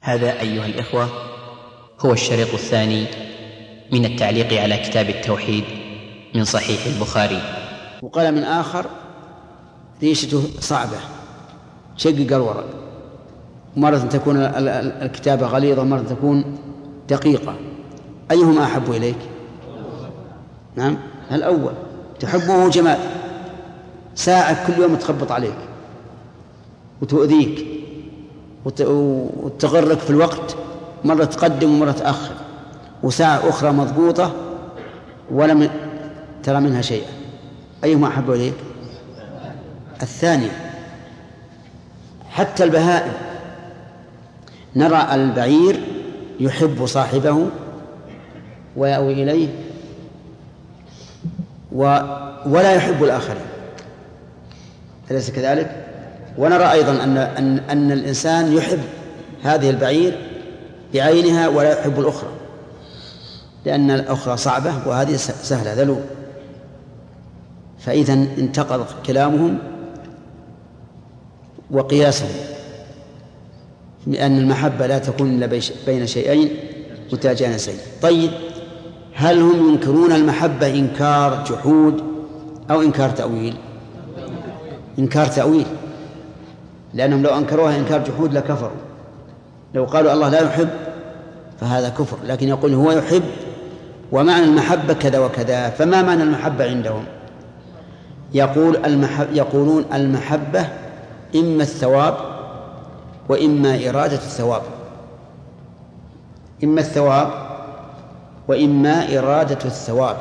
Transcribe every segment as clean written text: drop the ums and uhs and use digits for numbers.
هذا أيها الإخوة هو الشريط الثاني من التعليق على كتاب التوحيد من صحيح البخاري. وقال من آخر ريشته صعبة شقق الورق، مرة تكون الكتابة غليظة مرة تكون دقيقة، أيهما أحب إليك؟ نعم الأول، تحبه جمال، ساعة كل يوم تخبط عليك وتؤذيك وتغرك في الوقت، مرة تقدم ومرة تأخر، وساعة أخرى مضبوطة ولم ترى منها شيئا، أيهما أحب إليك؟ الثانية. حتى البهائم نرى البعير يحب صاحبه ويأوي إليه ولا يحب الآخرين، أليس كذلك؟ ونرى أيضا أن الإنسان يحب هذه البعير بعينها ولا يحب الأخرى، لأن الأخرى صعبة وهذه سهلة ذلول. فإذا انتقض كلامهم وقياسهم، لأن المحبة لا تكون إلا بين شيئين متجانسين. طيب، هل هم ينكرون المحبة إنكار جحود أو إنكار تأويل؟ إنكار تأويل، لأنهم لو أنكروها إنكار جحود لكفروا. لو قالوا الله لا يحب فهذا كفر، لكن يقول هو يحب ومعنى المحبة كذا وكذا. فما معنى المحبة عندهم؟ يقولون المحبة إما الثواب وإما إرادة الثواب، إما الثواب وإما إرادة الثواب.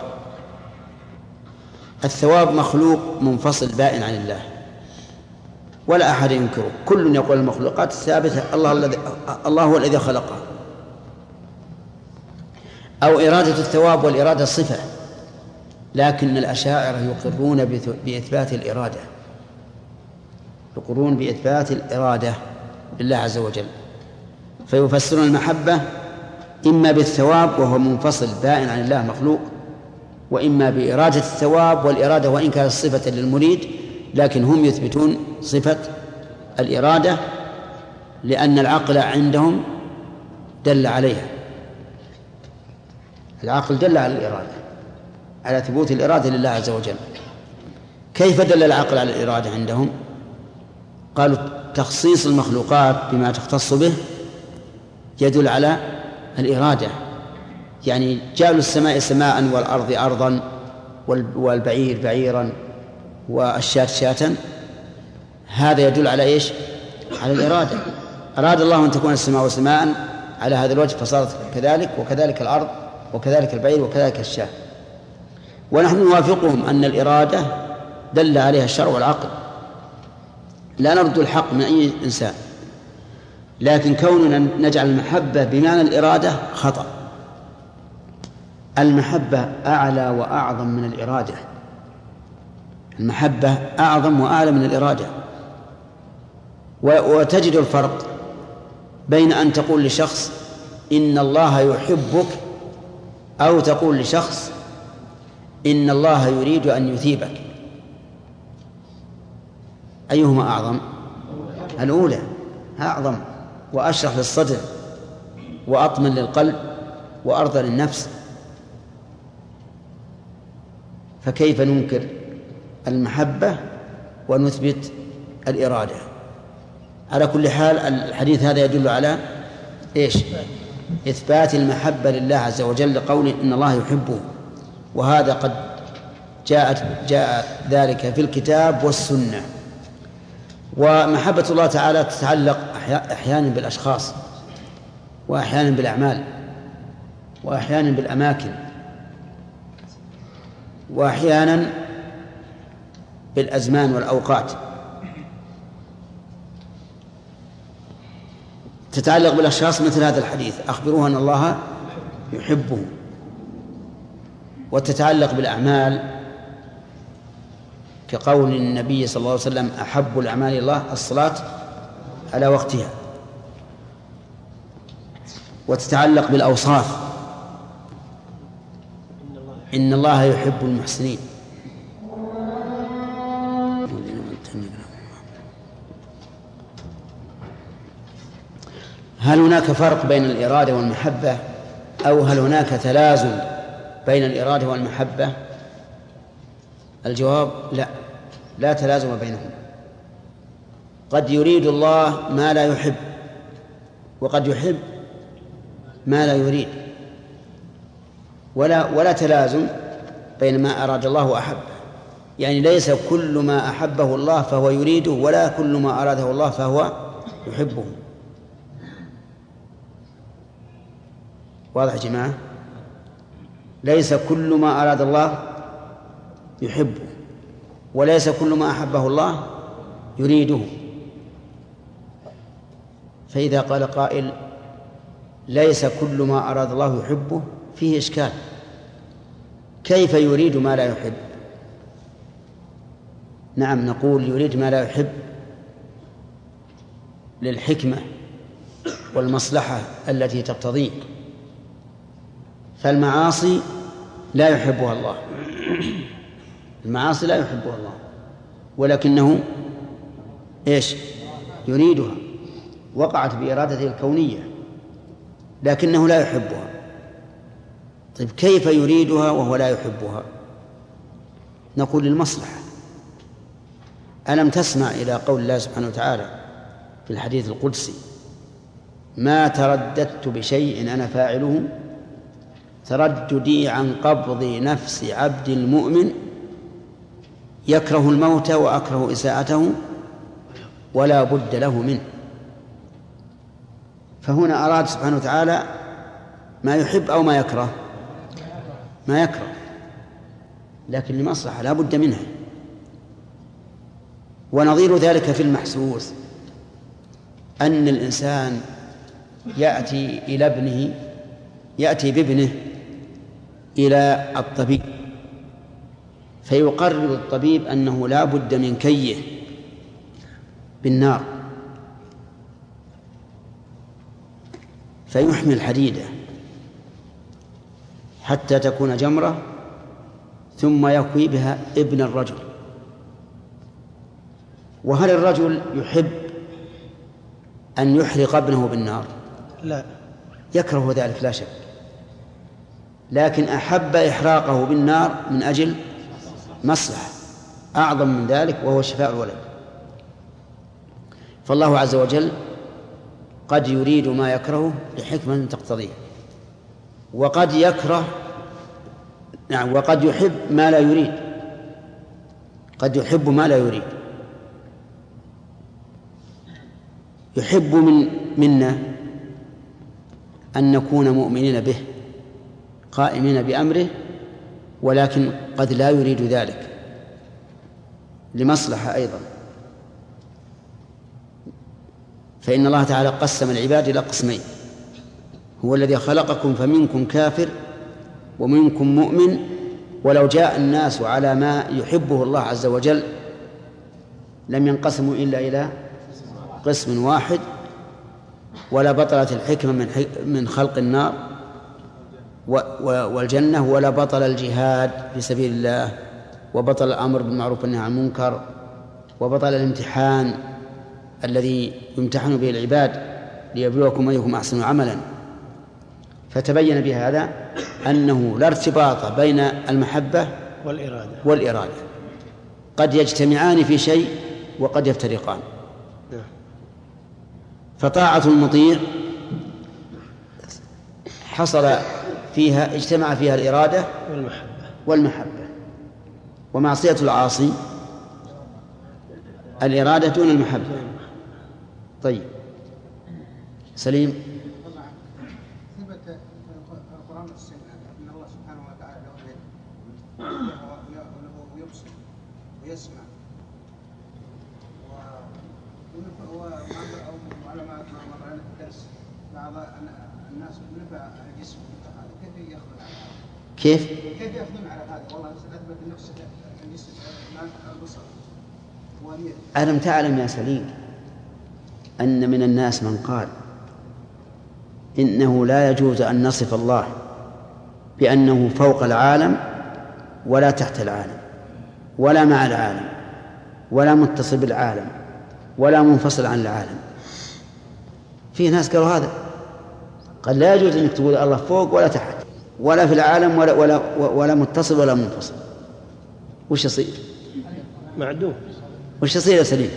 الثواب مخلوق منفصل بائن عن الله ولا أحد ينكره، كل يقول المخلوقات الثابتة الله هو الذي خلقها. أو إرادة الثواب، والإرادة صفة، لكن الأشاعرة يقرون بإثبات الإرادة، يقرون بإثبات الإرادة لله عز وجل، فيفسرون المحبة إما بالثواب وهو منفصل بائن عن الله مخلوق، وإما بإرادة الثواب، والإرادة وإن كانت صفة للمريد لكن هم يثبتون صفة الإرادة، لأن العقل عندهم دل عليها، العقل دل على الإرادة، على ثبوت الإرادة لله عز وجل. كيف دل العقل على الإرادة عندهم؟ قالوا تخصيص المخلوقات بما تختص به يدل على الإرادة، يعني جعل السماء سماء والأرض أرضا والبعير بعيرا والشاة شاة، هذا يدل على إيش؟ على الإرادة. أراد الله أن تكون السماء سماء على هذا الوجه فصارت كذلك، وكذلك الأرض وكذلك البعير وكذلك الشاة. ونحن نوافقهم أن الإرادة دل عليها الشرع والعقل، لا نرد الحق من أي إنسان، لكن كوننا نجعل المحبة بمعنى الإرادة خطأ. المحبة أعلى وأعظم من الإرادة، المحبة أعظم وأعلى من الإرادة. وتجد الفرق بين أن تقول لشخص إن الله يحبك أو تقول لشخص إن الله يريد أن يثيبك، أيهما أعظم؟ الأولى أعظم وأشرح للصدر وأطمن للقلب وأرضى للنفس. فكيف ننكر المحبة ونثبت الإرادة؟ على كل حال الحديث هذا يدل على إيش؟ إثبات المحبة لله عز وجل، لقوله إن الله يحبه، وهذا قد جاء ذلك في الكتاب والسنة. ومحبة الله تعالى تتعلق أحيانا بالأشخاص، وأحيانا بالأعمال، وأحيانا بالأماكن، وأحيانا بالأزمان والأوقات. تتعلق بالأشخاص مثل هذا الحديث أخبروه أن الله يحبه، وتتعلق بالأعمال كقول النبي صلى الله عليه وسلم أحب الأعمال إلى الله الصلاة على وقتها. وتتعلق بالأوصاف إن الله يحب المحسنين. هل هناك فرق بين الإرادة والمحبة أو هل هناك تلازم بين الإرادة والمحبة؟ الجواب لا تلازم بينهم. قد يريد الله ما لا يحب وقد يحب ما لا يريد، ولا تلازم بين ما أراد الله وأحبه. يعني ليس كل ما أحبه الله فهو يريده، ولا كل ما أراده الله فهو يحبه. واضح يا جماعة؟ ليس كل ما أراد الله يحبه، وليس كل ما أحبه الله يريده. فإذا قال قائل ليس كل ما أراد الله يحبه فيه إشكال، كيف يريد ما لا يحب؟ نعم، نقول يريد ما لا يحب للحكمة والمصلحة التي تقتضيه، فالمعاصي لا يحبها الله، المعاصي لا يحبها الله، ولكنه يريدها، وقعت بإرادته الكونية، لكنه لا يحبها. طيب كيف يريدها وهو لا يحبها؟ نقول للمصلحة. ألم تسمع إلى قول الله سبحانه وتعالى في الحديث القدسي: ما ترددت بشيء أنا فاعله ترددي عن قبض نفس عبد المؤمن يكره الموت وأكره إساءته ولا بد له منه. فهنا أراد سبحانه وتعالى ما يحب أو ما يكره؟ ما يكره، لكن لمصلحة لا بد منها. ونظير ذلك في المحسوس أن الإنسان يأتي بابنه إلى الطبيب، فيقرر الطبيب أنه لا بد من كيه بالنار، فيحمل حديدة حتى تكون جمرة ثم يكوي بها ابن الرجل. وهل الرجل يحب أن يحرق ابنه بالنار؟ لا، يكره ذلك لا شك، لكن أحب إحراقه بالنار من أجل مصلحة أعظم من ذلك، وهو شفاء الولد. فالله عز وجل قد يريد ما يكره لحكمة تقتضيه، وقد يكره وقد يحب ما لا يريد، قد يحب ما لا يريد. يحب منا أن نكون مؤمنين به قائمين بأمره، ولكن قد لا يريد ذلك لمصلحة أيضا. فإن الله تعالى قسم العباد إلى قسمين: هو الذي خلقكم فمنكم كافر ومنكم مؤمن، ولو جاء الناس على ما يحبه الله عز وجل لم ينقسموا إلا إلى قسم واحد، ولا بطلت الحكمة من خلق النار والجنة، ولا بطل الجهاد في سبيل الله، وبطل الأمر بالمعروف والنهي عن المنكر، وبطل الامتحان الذي يمتحن به العباد ليبلوكم أيكم أحسن عملا. فتبين بهذا أنه لا ارتباط بين المحبة والإرادة، قد يجتمعان في شيء وقد يفترقان. فطاعة المطيع حصل فيها اجتمع فيها الإرادة والمحبة، ومعصية العاصي الإرادة دون المحبة. طيب سليم. ثبت في القرآن والسنة أن الله سبحانه وتعالى له يبصر ويسمع، وعلى ما مر علينا في الدرس بعض الناس نفع الجسم كيف يأخذون على هذا؟ كيف يأخذون على هذا؟ والله أثبت النفس الجسم البصر. ألم تعلم يا سليم أن من الناس من قال إنه لا يجوز أن نصف الله بأنه فوق العالم ولا تحت العالم ولا مع العالم ولا متصل بالعالم ولا منفصل عن العالم؟ في ناس قالوا هذا، قال لا يجوز أنك تقول الله فوق ولا تحت ولا في العالم ولا متصل ولا منفصل. وش يصير؟ معدوم. وش يصير يا سليم؟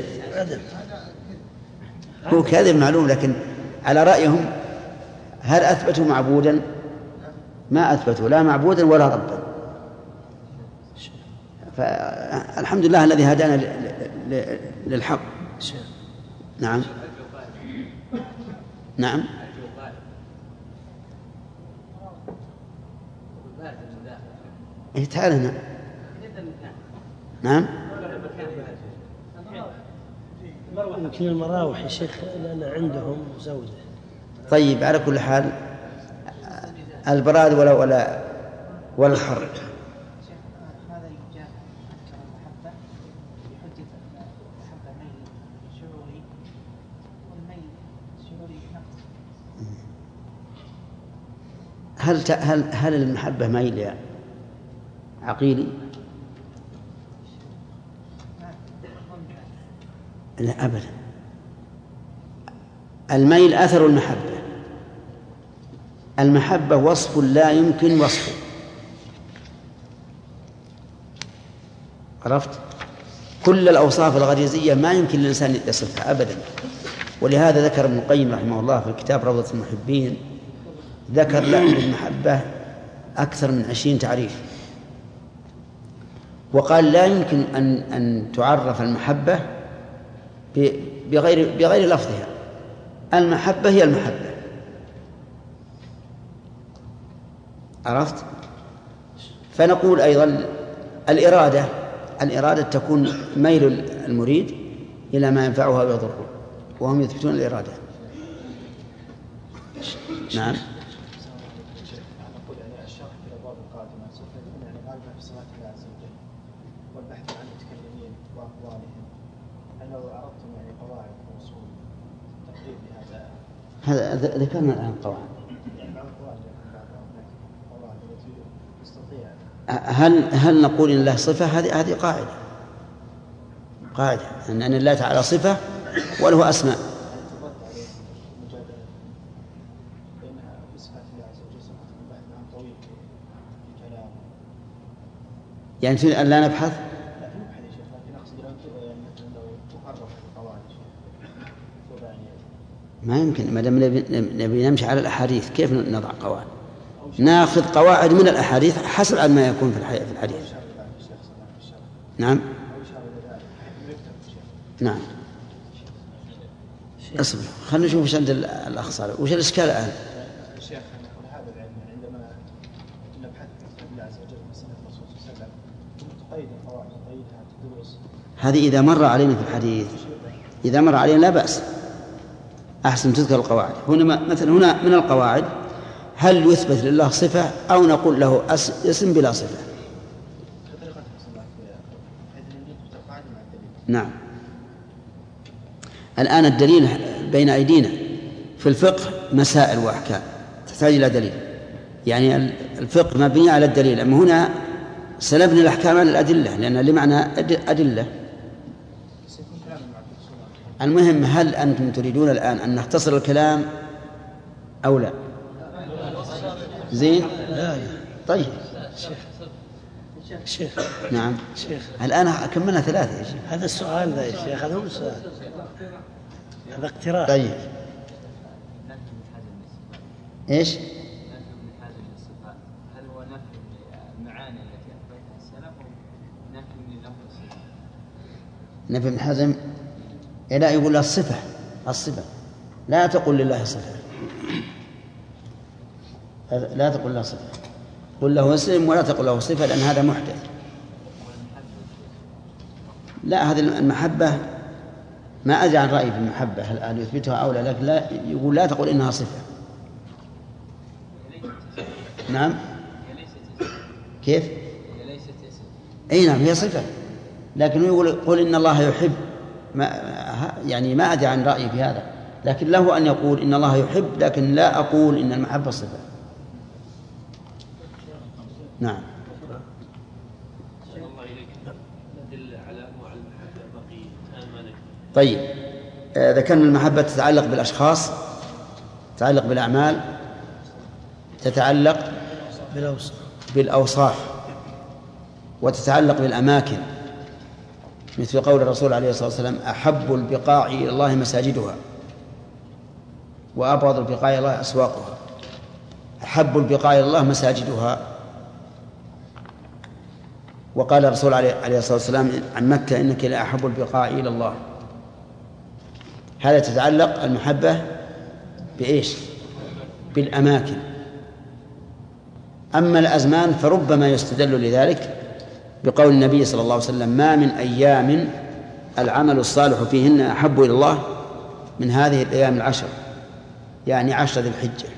هو كذب معلوم، لكن على رأيهم هل أثبتوا معبودا؟ ما أثبتوا لا معبودا ولا ربا. فالحمد لله الذي هدانا للحق. نعم نعم. إيه تعال هنا. نعم. يمكن المراوح يا شيخ لأن عندهم زوجة. طيب على كل حال البراد ولا الحر. هذا الإجابة أكثر المحبة بحجة المحبة ميل شعوري والميل شعوري نقص. هل المحبة ميل يا عقيلي؟ لا أبدا. الميل أثر المحبة. المحبة وصف لا يمكن وصفه. عرفت؟ كل الأوصاف الغريزية ما يمكن للإنسان يصفها أبدا. ولهذا ذكر ابن القيم رحمه الله في الكتاب روضة المحبين، ذكر للمحبة أكثر من 20 تعريف، وقال لا يمكن أن تعرف المحبة بغير لفظها. المحبة هي المحبة. عرفت؟ فنقول أيضا الإرادة تكون ميل المريد إلى ما ينفعها ويضره، وهم يثبتون الإرادة. نعم. نقول يعني الشرح في الأبواب القادمة سوف يكون يعني غالبا في صفات الله عز وجل والبحث عن المتكلمين وأقوالهم. هل لو عرفتم يعني قواعد وأصول تقريب لهذا؟ هذا ذكرنا الآن قواعد. هل نقول إن الله صفة؟ هذه قاعدة أن الله تعالى صفة وله أسماء. يعني تريد أن لا نبحث؟ ما يمكن، ما دام نبي نمشي على الأحاديث كيف نضع قواعد؟ ناخذ قواعد من الأحاديث حسب ما يكون في الحديث. نعم نعم. اصبر خلينا نشوف وش عند الأخ صالح، وش الإشكال الآن؟ الشيخ نقول هذا العلم عندما نبحث في الله عز وجل وسنة الرسول صلى الله عليه وسلم تقيد القواعد تقيدها تدرس. هذه إذا مر علينا في الحديث، إذا مر علينا لا بأس، أحسن تذكر القواعد. هنا مثلا هنا من القواعد هل يثبت لله صفة أو نقول له اسم بلا صفة؟ نعم. الآن الدليل بين أيدينا في الفقه مسائل وأحكام تحتاج إلى دليل، يعني الفقه مبني على الدليل. أما هنا سلبنا الأحكام على الأدلة لأن لمعنى أدلة. المهم هل أنتم تريدون الآن أن نختصر الكلام أو لا؟ زين؟ طيب شيخ. نعم شيخ. الآن كملنا 3 يا شيخ. هذا السؤال ذا يا شيخ، هذا هو السؤال، هذا اقتراح. طيب ايش؟ هل هو نفي المعاني التي أثبتها السلف أو نفي من لفظ الصفة؟ نفي ابن حزم لا يقول له الصفة لا تقول لله صفة، لا تقول له صفة، قل له اسم ولا تقول له صفة لأن هذا محدث. لا هذه المحبة ما أدري عن رأيي في المحبة هل يثبتها أو لا، لكن لا يقول لا تقول إنها صفة. نعم كيف؟ أي نعم هي صفة، لكن يقول قل إن الله يحب، يعني ما أدري عن رأيي في هذا، لكن له أن يقول إن الله يحب، لكن لا أقول إن المحبة صفة. نعم. طيب ذكرنا المحبة تتعلق بالأشخاص تتعلق بالأعمال، تتعلق بالأوصاف، وتتعلق بالأماكن، مثل قول الرسول عليه الصلاة والسلام: أحب البقاع إلى الله مساجدها وأبغض البقاع إلى الله أسواقها. أحب البقاع إلى الله مساجدها. وقال الرسول عليه الصلاة والسلام عن مكة: إنك لأحب البقاع إلى الله. هذا تتعلق المحبة بإيش؟ بالأماكن. أما الأزمان فربما يستدل لذلك بقول النبي صلى الله عليه وسلم: ما من أيام العمل الصالح فيهن أحب إلى الله من هذه الأيام العشر، يعني 10 ذي الحجة.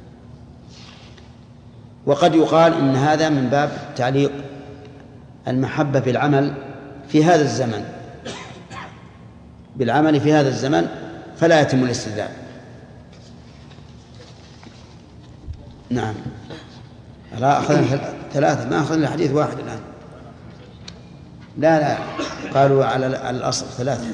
وقد يقال إن هذا من باب تعليق المحبة بالعمل في هذا الزمن، بالعمل في هذا الزمن، فلا يتم الاستدلال. نعم. لا، أخذنا 3، ما أخذنا حديث واحد الآن. لا قالوا على الأصل 3.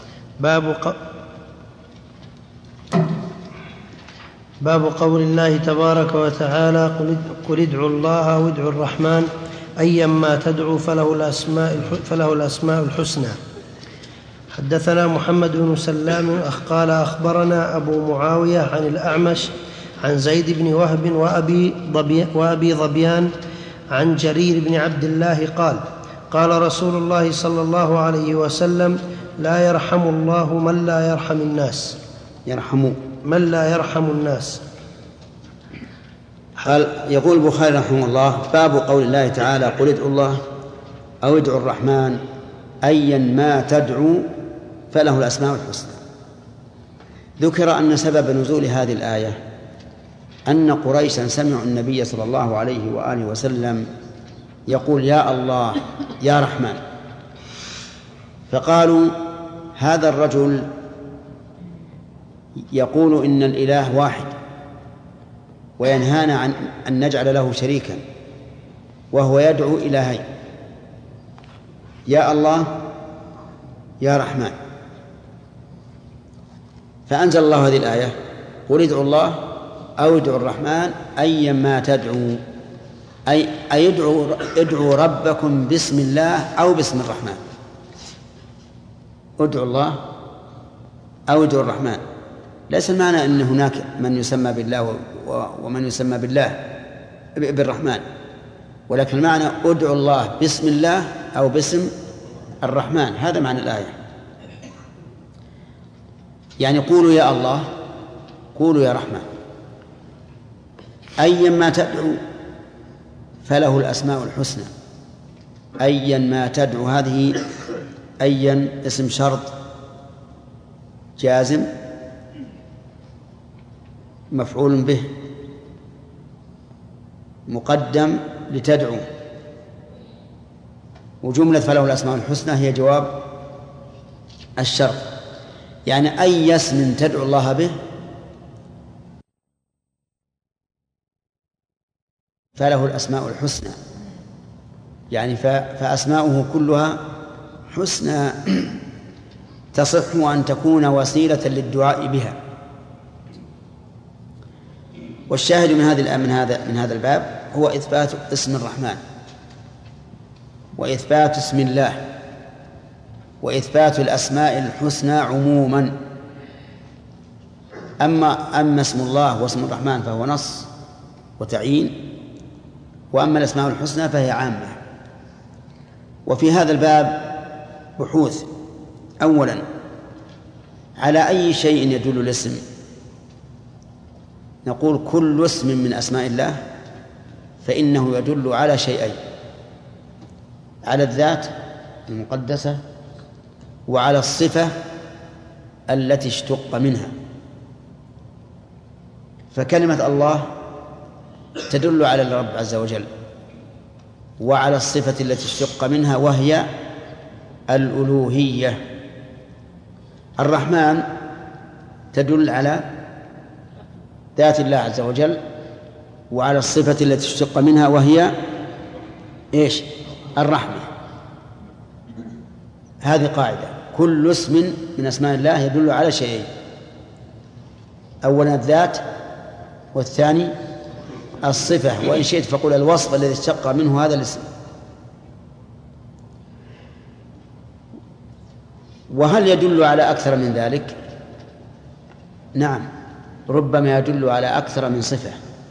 باب قول الله تبارك وتعالى: قل ادعوا الله أو ادعوا الرحمن أيما تدعوا فله الأسماء الحسنى. حدثنا محمد بن سلام قال أخبرنا أبو معاوية عن الأعمش عن زيد بن وهب وأبي ظبيان عن جرير بن عبد الله قال: قال رسول الله صلى الله عليه وسلم: لا يرحم الله من لا يرحم الناس. من لا يرحم الناس. قال يقول البخاري رحمه الله: باب قول الله تعالى: قل ادعوا الله أو ادعوا الرحمن أيا ما تدعو فله الأسماء الحسنى. ذكر أن سبب نزول هذه الآية أن قريشا سمعوا النبي صلى الله عليه وآله وسلم يقول: يا الله يا رحمن، فقالوا: هذا الرجل يقول إن الإله واحد وينهانا عن أن نجعل له شريكا، وهو يدعو إلهين: يا الله يا رحمن. فأنزل الله هذه الآية: قل ادعوا الله أو ادعوا الرحمن أيا ما تدعوا، أي ادعوا ربكم باسم الله أو باسم الرحمن. ادعوا الله أو ادعوا الرحمن. ليس المعنى أن هناك من يسمى بالله ومن يسمى بالرحمن، ولكن المعنى ادعوا الله باسم الله أو باسم الرحمن. هذا معنى الآية. يعني قولوا يا الله، قولوا يا رحمن، أيا ما تدعو فله الأسماء الحسنى. أيا ما تدعو، هذه أيا اسم شرط جازم مفعول به مقدم لتدعو، وجملة فله الأسماء الحسنى هي جواب الشرط. يعني أي اسم تدعو الله به فله الأسماء الحسنى، يعني فأسماؤه كلها حسنى تصح أن تكون وسيلة للدعاء بها. والشاهد من هذا الباب هو إثبات اسم الرحمن، وإثبات اسم الله، وإثبات الأسماء الحسنى عموما. أما اسم الله واسم الرحمن فهو نص وتعيين، وأما الأسماء الحسنى فهي عامة. وفي هذا الباب بحوث: أولا، على أي شيء يدل الاسم؟ نقول كل اسم من أسماء الله فإنه يدل على شيئين: على الذات المقدسة وعلى الصفة التي اشتق منها. فكلمة الله تدل على الرب عز وجل وعلى الصفة التي اشتق منها وهي الألوهية. الرحمن تدل على ذات الله عز وجل وعلى الصفة التي اشتق منها وهي إيش؟ الرحمة. هذه قاعدة: كل اسم من أسماء الله يدل على شيئين: أولا الذات والثاني الصفة، وإن شئت فقل الوصف الذي اشتق منه هذا الاسم. وهل يدل على أكثر من ذلك؟ نعم، ربما يدل على أكثر من صفة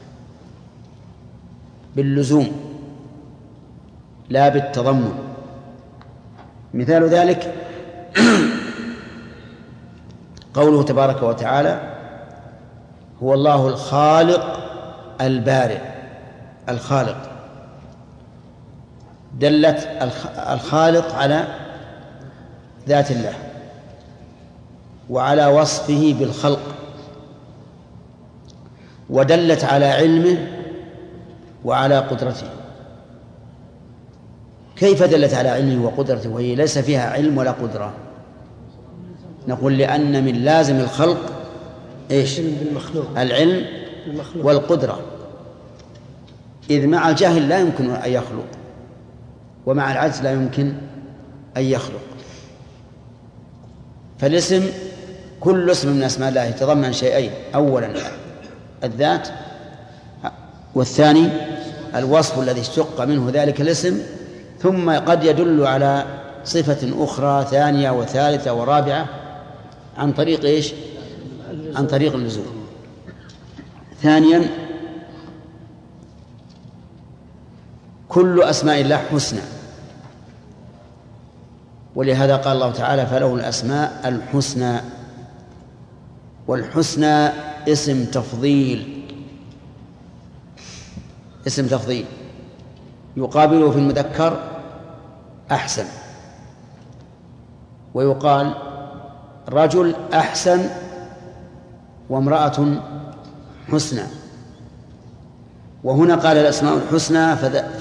باللزوم لا بالتضمن. مثال ذلك قوله تبارك وتعالى: هو الله الخالق البارئ. الخالق دلت الخالق على ذات الله وعلى وصفه بالخلق، ودلت على علمه وعلى قدرته. كيف دلت على علمه وقدرته وهي ليس فيها علم ولا قدرة؟ نقول لأن من لازم الخلق إيش؟ العلم والقدرة، إذ مع الجهل لا يمكن أن يخلق، ومع العجز لا يمكن أن يخلق. فالاسم كل اسم من أسماء الله يتضمن شيئين: أولا الذات، والثاني الوصف الذي اشتق منه ذلك الاسم، ثم قد يدل على صفة أخرى ثانية وثالثة ورابعة عن طريق إيش؟ عن طريق اللزوم. ثانيا كل أسماء الله حسنى، ولهذا قال الله تعالى: فله الأسماء الحسنى. والحسنى اسم تفضيل، اسم تفضيل يقابله في المذكر أحسن، ويقال رجل أحسن وامرأة حسنى. وهنا قال الأسماء الحسنى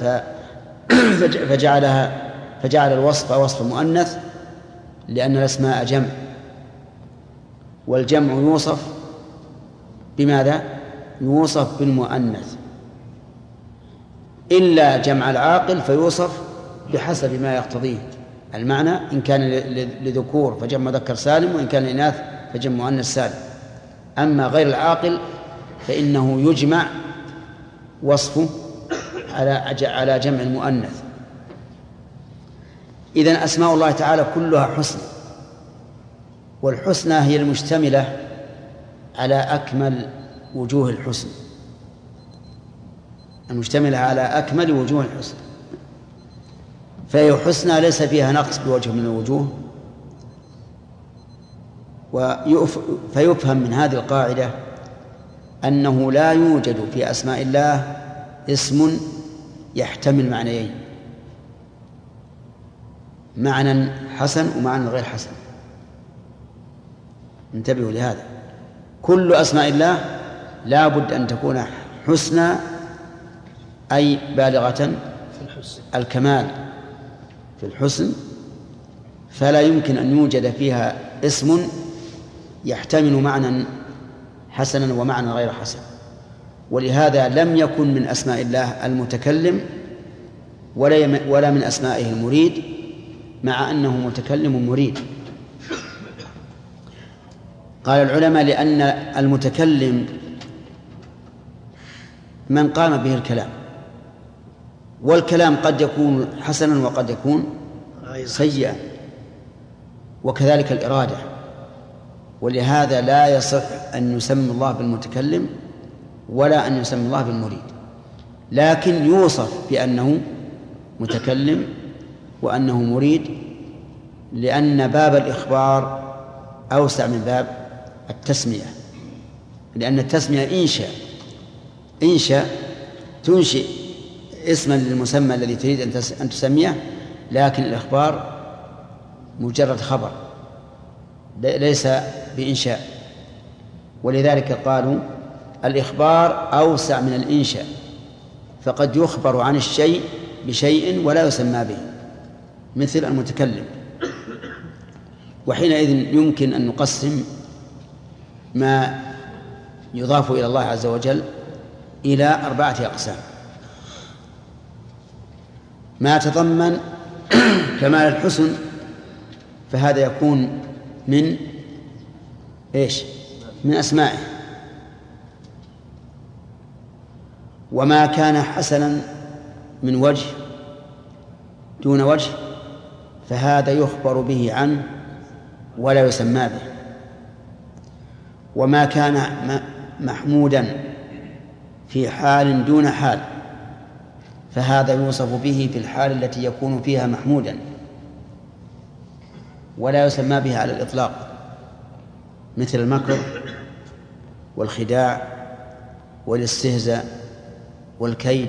فجعل الوصف وصف مؤنث، لأن الأسماء جمع، والجمع يوصف بماذا؟ يوصف بالمؤنث، إلا جمع العاقل فيوصف بحسب ما يقتضيه المعنى، إن كان لذكور فجمع مذكر سالم، وإن كان لإناث فجمع مؤنث سالم. أما غير العاقل فإنه يجمع وصفه على جمع المؤنث. إذن أسماء الله تعالى كلها حسن، والحسنى هي المشتملة على أكمل وجوه الحسن، المشتملة على أكمل وجوه الحسن، فهي حسنى ليس فيها نقص بوجه من الوجوه. فيفهم من هذه القاعدة أنه لا يوجد في أسماء الله اسم يحتمل معنيين: معنى حسن ومعنى غير حسن. انتبهوا لهذا، كل أسماء الله لا بد أن تكون حسنى، أي بالغة الكمال في الحسن، فلا يمكن أن يوجد فيها اسم يحتمل معنى حسنا ومعنى غير حسن. ولهذا لم يكن من أسماء الله المتكلم ولا من أسمائه المريد، مع أنه متكلم مريد. قال العلماء: لأن المتكلم من قام به الكلام، والكلام قد يكون حسنا وقد يكون سيئا، وكذلك الإرادة. ولهذا لا يصح أن يسمى الله بالمتكلم ولا أن يسمى الله بالمريد، لكن يوصف بأنه متكلم وأنه مريد، لأن باب الإخبار أوسع من باب التسمية، لأن التسمية إنشاء تنشئ اسما للمسمى الذي تريد أن تسميه، لكن الإخبار مجرد خبر ليس بإنشاء. ولذلك قالوا الإخبار أوسع من الإنشاء، فقد يخبر عن الشيء بشيء ولا يسمى به، مثل المتكلم. وحينئذ يمكن أن نقسم ما يضاف إلى الله عز وجل إلى 4 أقسام: ما تضمن كمال الحسن فهذا يكون من إيش؟ من أسمائه. وما كان حسنا من وجه دون وجه فهذا يخبر به عنه ولا يسمى به، وما كان محمودا في حال دون حال فهذا يوصف به في الحال التي يكون فيها محمودا ولا يسمى به على الإطلاق، مثل المكر والخداع والاستهزاء والكيد.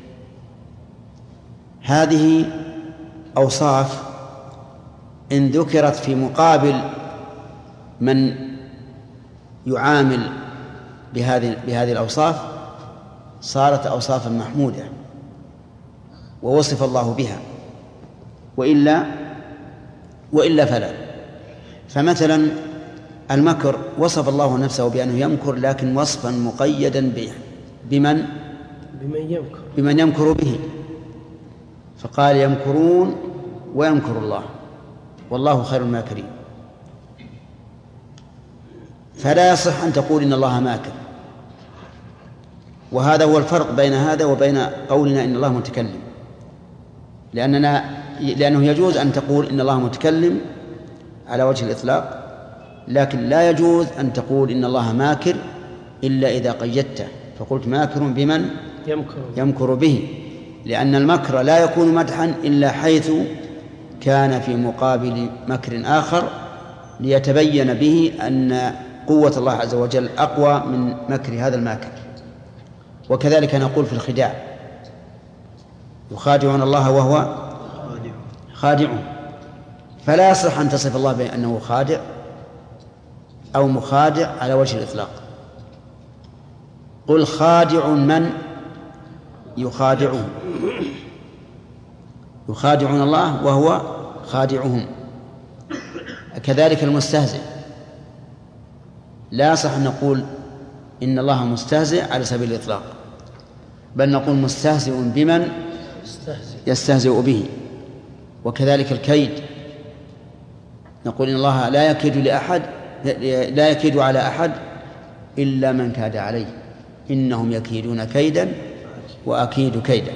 هذه أوصاف إن ذكرت في مقابل من يعامل بهذه الأوصاف صارت أوصافا محمودة ووصف الله بها، وإلا فلا. فمثلا المكر وصف الله نفسه بأنه يمكر، لكن وصفا مقيدا بمن يمكر به، فقال يمكرون ويمكر الله والله خير الماكرين. فلا يصح أن تقول إن الله ماكر، وهذا هو الفرق بين هذا وبين قولنا إن الله متكلم، لأنه يجوز أن تقول إن الله متكلم على وجه الإطلاق، لكن لا يجوز أن تقول إن الله ماكر إلا إذا قيدته فقلت ماكر بمن يمكر به، لأن المكر لا يكون مدحا إلا حيث كان في مقابل مكر آخر ليتبين به أن قوة الله عز وجل أقوى من مكر هذا الماكر. وكذلك نقول في الخداع يخادعون الله وهو خادعهم، فلا يصح أن تصف الله بأنه خادع أو مخادع على وجه الإطلاق. قل خادع من يخادعون الله وهو خادعهم. كذلك المستهزئ لا يصح أن نقول إن الله مستهزئ على سبيل الإطلاق، بل نقول مستهزئ بمن يستهزئ به. وكذلك الكيد نقول إن الله لا يكيد على أحد إلا من كاد عليه، إنهم يكيدون كيدا وأكيد كيدا.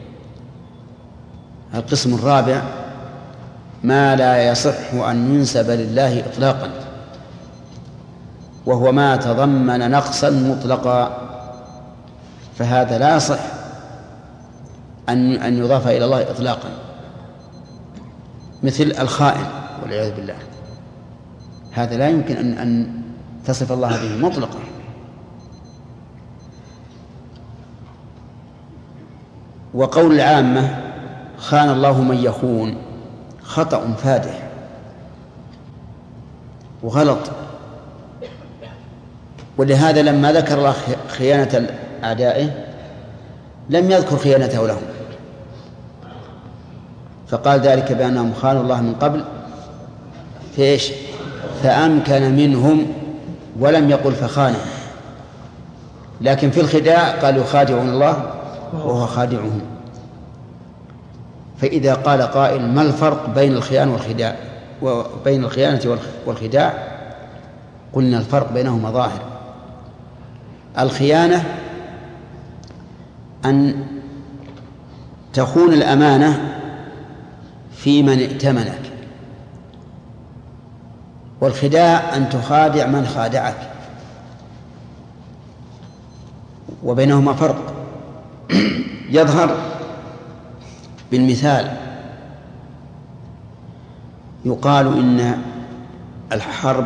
القسم الرابع ما لا يصح أن ينسب لله إطلاقا، وهو ما تضمن نقصا مطلقا، فهذا لا يصح أن يضاف إلى الله إطلاقا، مثل الخائن والعياذ بالله، هذا لا يمكن أن تصف الله به مطلقا. وقول العامة خان الله من يخون خطأ فادح وغلط، ولهذا لما ذكر الله خيانة أعدائه لم يذكر خيانته لهم، فقال ذلك بأنهم خانوا الله من قبل فأمكن منهم، ولم يقل فخانهم. لكن في الخداع قال يخادعون الله وهو خادعهم. فإذا قال قائل ما الفرق بين الخيانة والخداع وبين الخيانة والخداع، قلنا الفرق بينهما ظاهر. الخيانة أن تخون الأمانة في من ائتمنك، والخداع أن تخادع من خادعك، وبينهما فرق يظهر بالمثال. يقال إن الحرب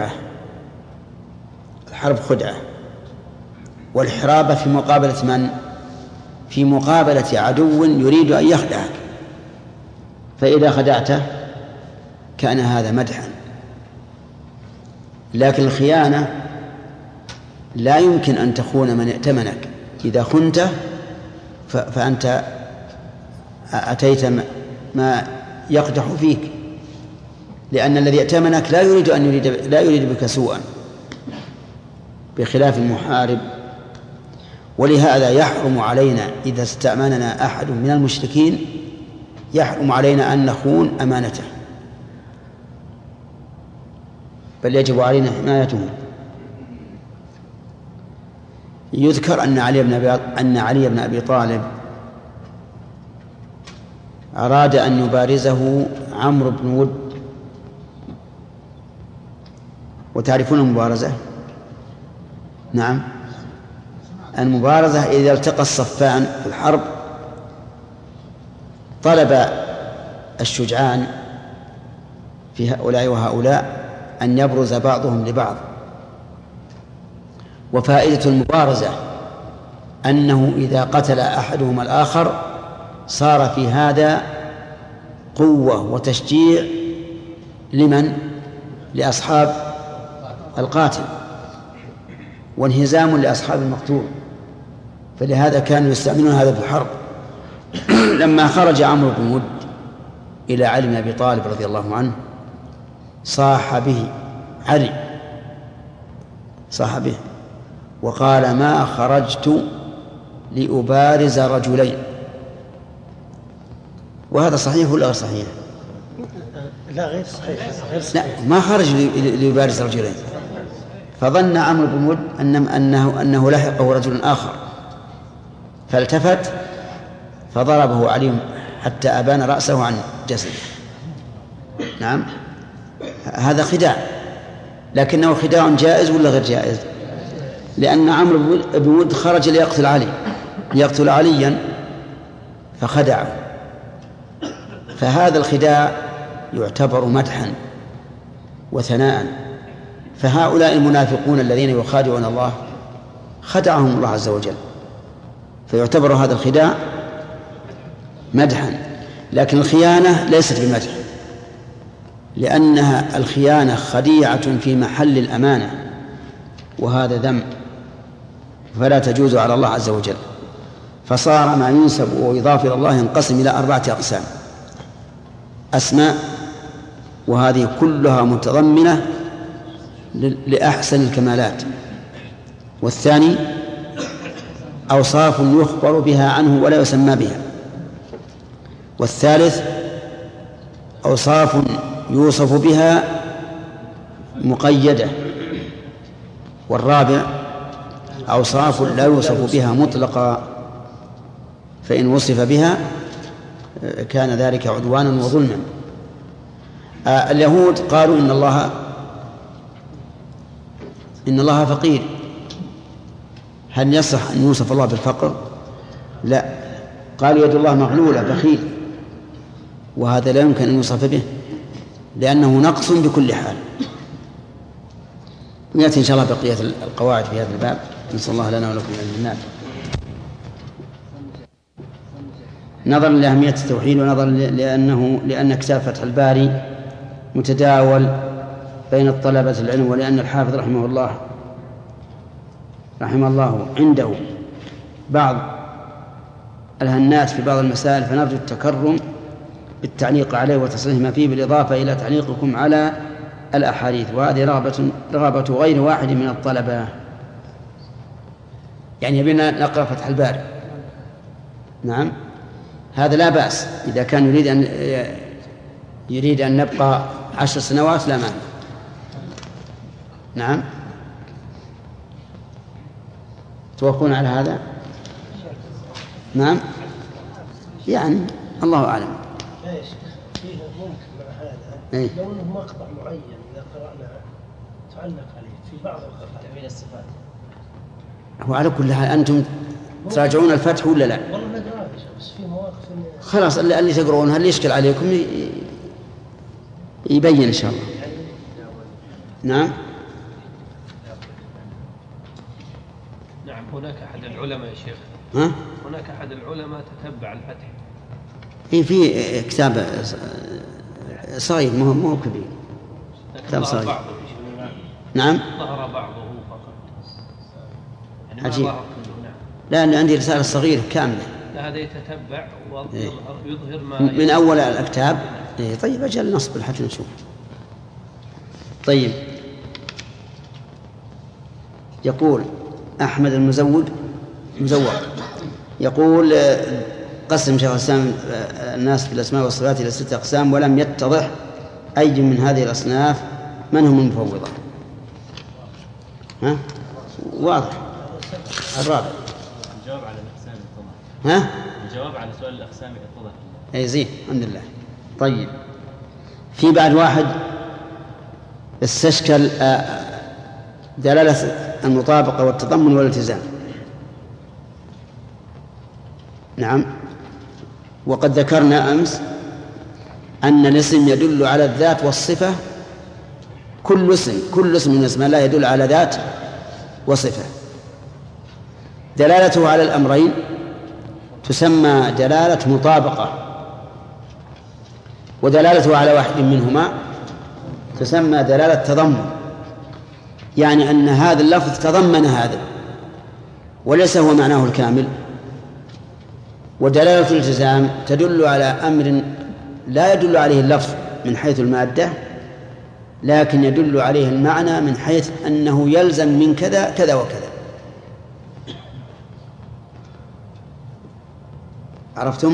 خدعة، والحرابة في مقابلة من؟ في مقابلة عدو يريد أن يخدعك، فإذا خدعته كان هذا مدحا. لكن الخيانة لا يمكن أن تخون من ائتمنك، إذا خنته فأنت أتيت ما يقدح فيك، لأن الذي ائتمنك لا يريد بك سوءا، بخلاف المحارب. ولهذا يحرم علينا إذا استأمننا أحد من المشركين يحرم علينا أن نخون أمانته، بل يجب علينا حمايته. يذكر أن علي بن أبي طالب أراد أن يبارزه عمرو بن ود. وتعرفون المبارزة؟ نعم، المبارزة إذا التقى الصفان في الحرب طلب الشجعان في هؤلاء وهؤلاء أن يبرز بعضهم لبعض. وفائدة المبارزة أنه إذا قتل أحدهما الآخر صار في هذا قوة وتشجيع لمن؟ لأصحاب القاتل، وانهزام لأصحاب المقتول. فلهذا كانوا يستعملون هذا في الحرب. لما خرج عمرو بن ود إلى علي بن أبي طالب رضي الله عنه صاح به علي، صاح به وقال: ما خرجت لأبارز رجلين. وهذا صحيح ولا غير صحيح؟ لا غير صحيح. لا، ما خرج ليبارز رجلين. فظن عمرو بن ود أنه لحقه رجل آخر، فالتفت فضربه علي حتى أبان رأسه عن جسده. نعم، هذا خداع، لكنه خداع جائز ولا غير جائز؟ لأن عمرو بن ود خرج ليقتل عليا فخدعه، فهذا الخداع يعتبر مدحا وثناء. فهؤلاء المنافقون الذين يخادعون الله خدعهم الله عز وجل، فيعتبر هذا الخداع مدحا. لكن الخيانة ليست بمدح، لأنها الخيانة خديعة في محل الأمانة، وهذا ذنب فلا تجوز على الله عز وجل. فصار ما ينسب ويضاف إلى الله ينقسم إلى 4 أقسام: أسماء، وهذه كلها متضمنة لأحسن الكمالات. والثاني أوصاف يخبر بها عنه ولا يسمى بها. والثالث أوصاف يوصف بها مقيدة. والرابع أوصاف لا يوصف بها مطلقا، فإن وصف بها كان ذلك عدوانا وظلما. اليهود قالوا إن الله فقير. هل يصح أن يوصف الله بالفقر؟ لا، قالوا يد الله مغلولة بخيل، وهذا لا يمكن أن يوصف به لأنه نقص بكل حال. يأتي إن شاء الله بقية القواعد في هذا الباب. نسأل الله لنا ولكم الجنات. نظرا لأهمية التوحيد، ونظرا لأن كتاب فتح الباري متداول بين الطلبة العلم، ولأن الحافظ رحمه الله عنده بعض الهنات في بعض المسائل، فنرجو التكرم بالتعليق عليه وتصحيح ما فيه، بالإضافة إلى تعليقكم على الأحاديث. وهذه رغبة غير واحد من الطلبة، يعني يبينا نقرأ فتح الباري. نعم، هذا لا بأس إذا كان يريد أن نبقى 10 سنوات لا مانع. نعم، توافقون على هذا؟ نعم، يعني الله أعلم. فيه ممكن مع هذا لو أنه مقطع معين إذا قرأنا تعلق عليه في بعض القطع من الصفات. هو على كل حال أنتم تراجعون الفتح ولا لا؟ والله نقرأ بس في مواقف خلاص اللي تقرؤونها اللي يشكل عليكم يبين إن شاء الله. نعم. نعم، هناك أحد العلماء يا شيخ. هناك أحد العلماء تتبع الفتح. في كتاب صغير مو كبير، كتاب صغير. نعم، ظهر بعضه فقط، يعني عجيب. نعم. لا، عندي رسالة صغيرة كاملة. لا، هذا يتتبع ويظهر ما من أول الكتاب. طيب أجل نصبر حتى نشوف. طيب، يقول أحمد المزوق يقول: قسم شيخ الإسلام الناس في الأسماء والصفات إلى 6 أقسام، ولم يتضح أي من هذه الأصناف من هم المفوضة. واضح الرابع. الجواب على الأقسام اتضح. ها؟ الجواب على سؤال الأقسام اتضح. أي زين الحمد لله. طيب في بعد واحد استشكل دلالة المطابقة والتضمن والالتزام. نعم، وقد ذكرنا أمس أن الاسم يدل على الذات والصفة. كل اسم من اسماء الله يدل على ذات وصفة. دلالته على الأمرين تسمى دلالة مطابقة، ودلالته على واحد منهما تسمى دلالة تضمن، يعني أن هذا اللفظ تضمن هذا وليس هو معناه الكامل. ودلالة الالتزام تدل على أمر لا يدل عليه اللفظ من حيث المادة، لكن يدل عليه المعنى من حيث أنه يلزم من كذا كذا وكذا. عرفتم؟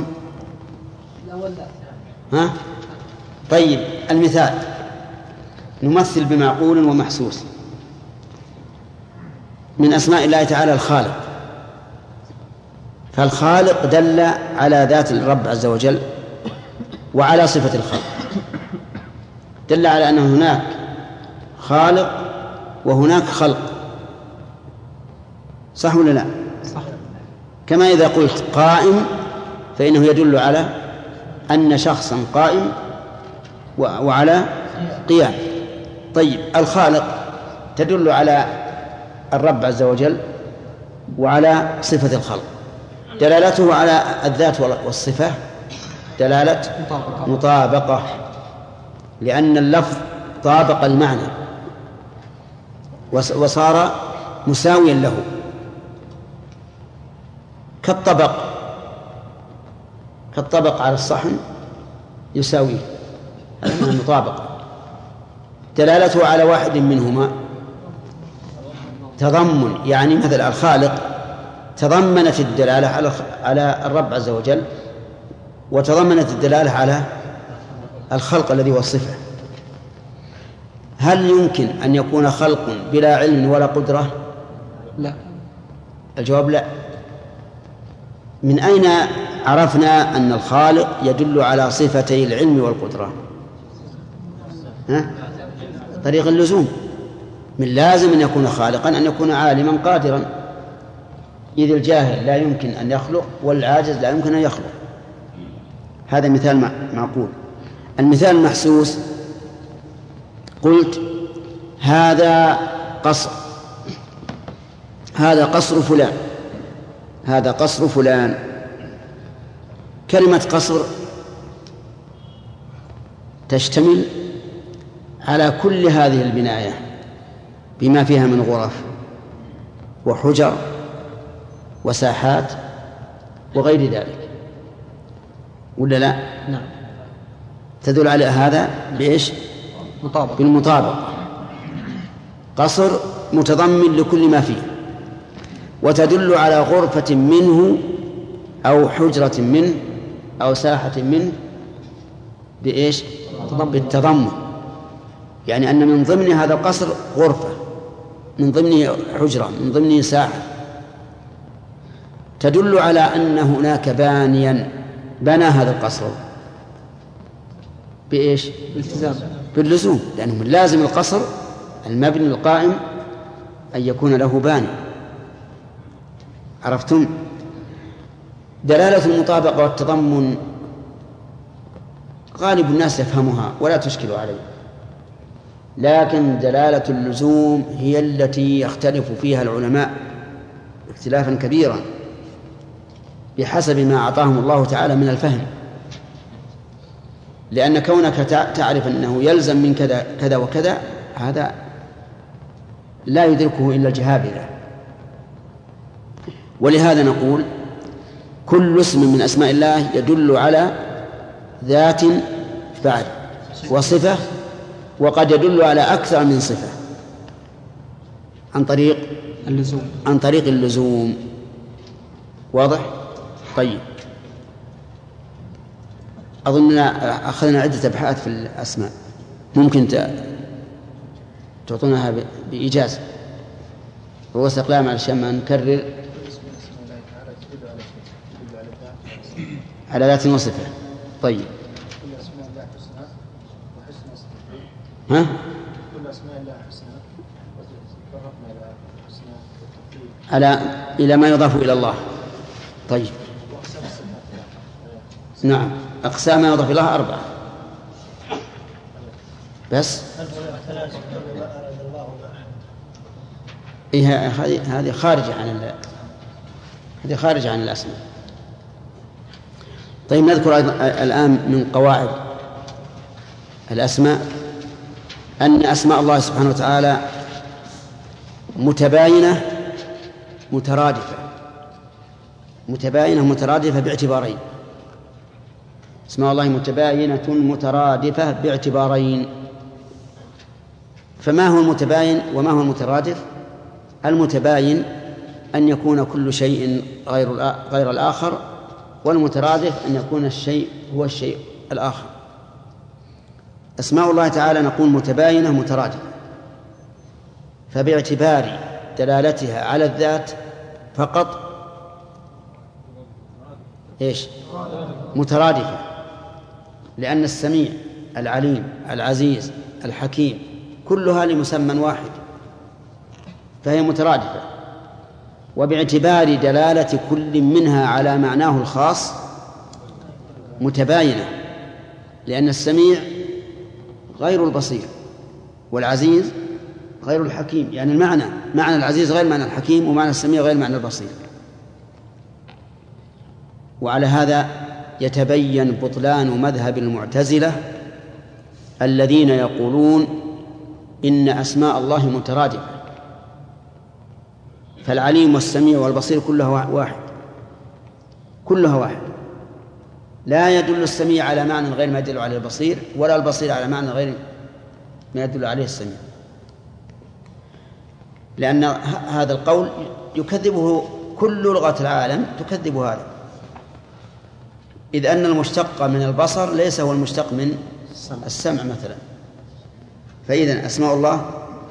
ها؟ طيب المثال: نمثل بمعقول ومحسوس. من أسماء الله تعالى الخالق، فالخالق دل على ذات الرب عز وجل وعلى صفة الخلق، دل على أن هناك خالق وهناك خلق، صح ولا لا؟ صح. كما إذا قلت قائم فإنه يدل على أن شخصا قائم وعلى قيام. طيب الخالق تدل على الرب عز وجل وعلى صفة الخلق، دلالته على الذات والصفة دلالة مطابقة، لأن اللفظ طابق المعنى وصار مساويا له، كالطبق على الصحن يساويه، هذا من المطابقة. دلالته على واحد منهما تضمن، يعني مثل الخالق تضمنت الدلالة على الرب عز وجل، وتضمنت الدلالة على الخلق الذي هو الصفة. هل يمكن أن يكون خلق بلا علم ولا قدرة؟ لا. الجواب لا. من أين عرفنا أن الخالق يدل على صفتي العلم والقدرة؟ طريق اللزوم. من لازم أن يكون خالقا أن يكون عالما قادرا، إذ الجاهل لا يمكن أن يخلق والعاجز لا يمكن أن يخلق. هذا مثال معقول. المثال المحسوس: قلت هذا قصر، هذا قصر فلان، هذا قصر فلان. كلمة قصر تشتمل على كل هذه البناية بما فيها من غرف وحجر وساحات وغير ذلك، ولا لا؟ نعم. تدل على هذا بإيش؟ بالمطابقة. قصر متضمن لكل ما فيه، وتدل على غرفة منه أو حجرة منه أو ساحة منه بإيش؟ بالتضمن، يعني أن من ضمن هذا القصر غرفة، من ضمنه حجرة، من ضمنه ساحة. تدل على أن هناك بانيا بنى هذا القصر بإيش؟ باللزوم، لأنه من لازم القصر المبني القائم أن يكون له باني. عرفتم؟ دلالة المطابقة والتضمن غالب الناس يفهمها ولا تشكل عليه، لكن دلالة اللزوم هي التي يختلف فيها العلماء اختلافا كبيرا بحسب ما أعطاهم الله تعالى من الفهم، لأن كونك تعرف أنه يلزم من كذا كذا وكذا هذا لا يدركه إلا الجهابذة. ولهذا نقول كل اسم من أسماء الله يدل على ذات بعد وصفة، وقد يدل على أكثر من صفة عن طريق اللزوم. واضح؟ طيب، أظننا أخذنا عدة أبحاث في الأسماء، ممكن تعطونها بإيجاز، رؤوس أقلام علشان ما نكرر تدل على شيء، تدل على الذات، على ذات وصفه. طيب كل أسماء الله حسنى وحسنى صفات. ها؟ كل أسماء الله حسنى وتفرقنا إلى حسنى والتوفيق على إلى ما يضاف إلى الله. طيب وأقسام الصفات. نعم، أقسام ما يضاف إلى الله 4 بس. إيه هذه خارجة عن الأسماء. طيب نذكر الآن من قواعد الأسماء أن أسماء الله سبحانه وتعالى متباينة مترادفة باعتبارين. اسماء الله متباينة مترادفة باعتبارين. فما هو المتباين وما هو المترادف؟ المتباين أن يكون كل شيء غير الآخر، والمترادف أن يكون الشيء هو الشيء الآخر. أسماء الله تعالى نقول متباينة مترادفة، فباعتبار دلالتها على الذات فقط إيش؟ مترادفة، لأن السميع العليم العزيز الحكيم كلها لمسمى واحد، فهي مترادفة. وباعتبار دلالة كل منها على معناه الخاص متباينة، لأن السميع غير البصير والعزيز غير الحكيم، يعني معنى العزيز غير معنى الحكيم، ومعنى السميع غير معنى البصير. وعلى هذا يتبين بطلان مذهب المعتزلة الذين يقولون إن أسماء الله مترادفة، فالعليم والسميع والبصير كلها واحد، لا يدل السميع على معنى غير ما يدل عليه البصير، ولا البصير على معنى غير ما يدل عليه السميع، لأن هذا القول يكذبه كل لغة العالم تكذب هذا، إذ أن المشتق من البصر ليس هو المشتق من السمع مثلا. فإذن أسماء الله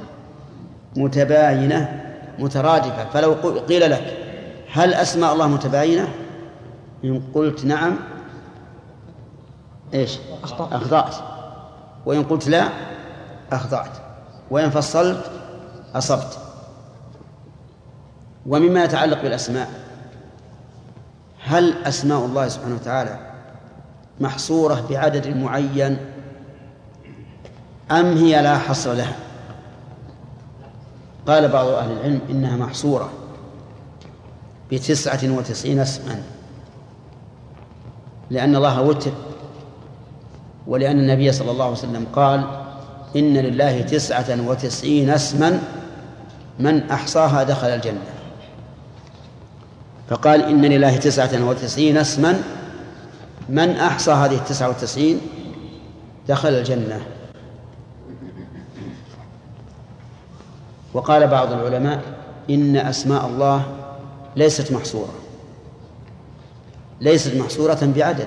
متباينة مترادفة. فلو قيل لك هل أسماء الله متباينة؟ إن قلت نعم إيش؟ أخطأت. وإن قلت لا أخطأت. وإن فصلت أصبت. ومما يتعلق بالأسماء، هل أسماء الله سبحانه وتعالى محصورة بعدد معين أم هي لا حصر لها؟ قال بعض أهل العلم إنها محصورة ب99 اسما، لأن الله وتر، ولأن النبي صلى الله عليه وسلم قال إن لله 99 اسما من أحصاها دخل الجنة. فقال إن لله 99 اسما من أحصى هذه 99 دخل الجنة. وقال بعض العلماء إن أسماء الله ليست محصورة بعدد،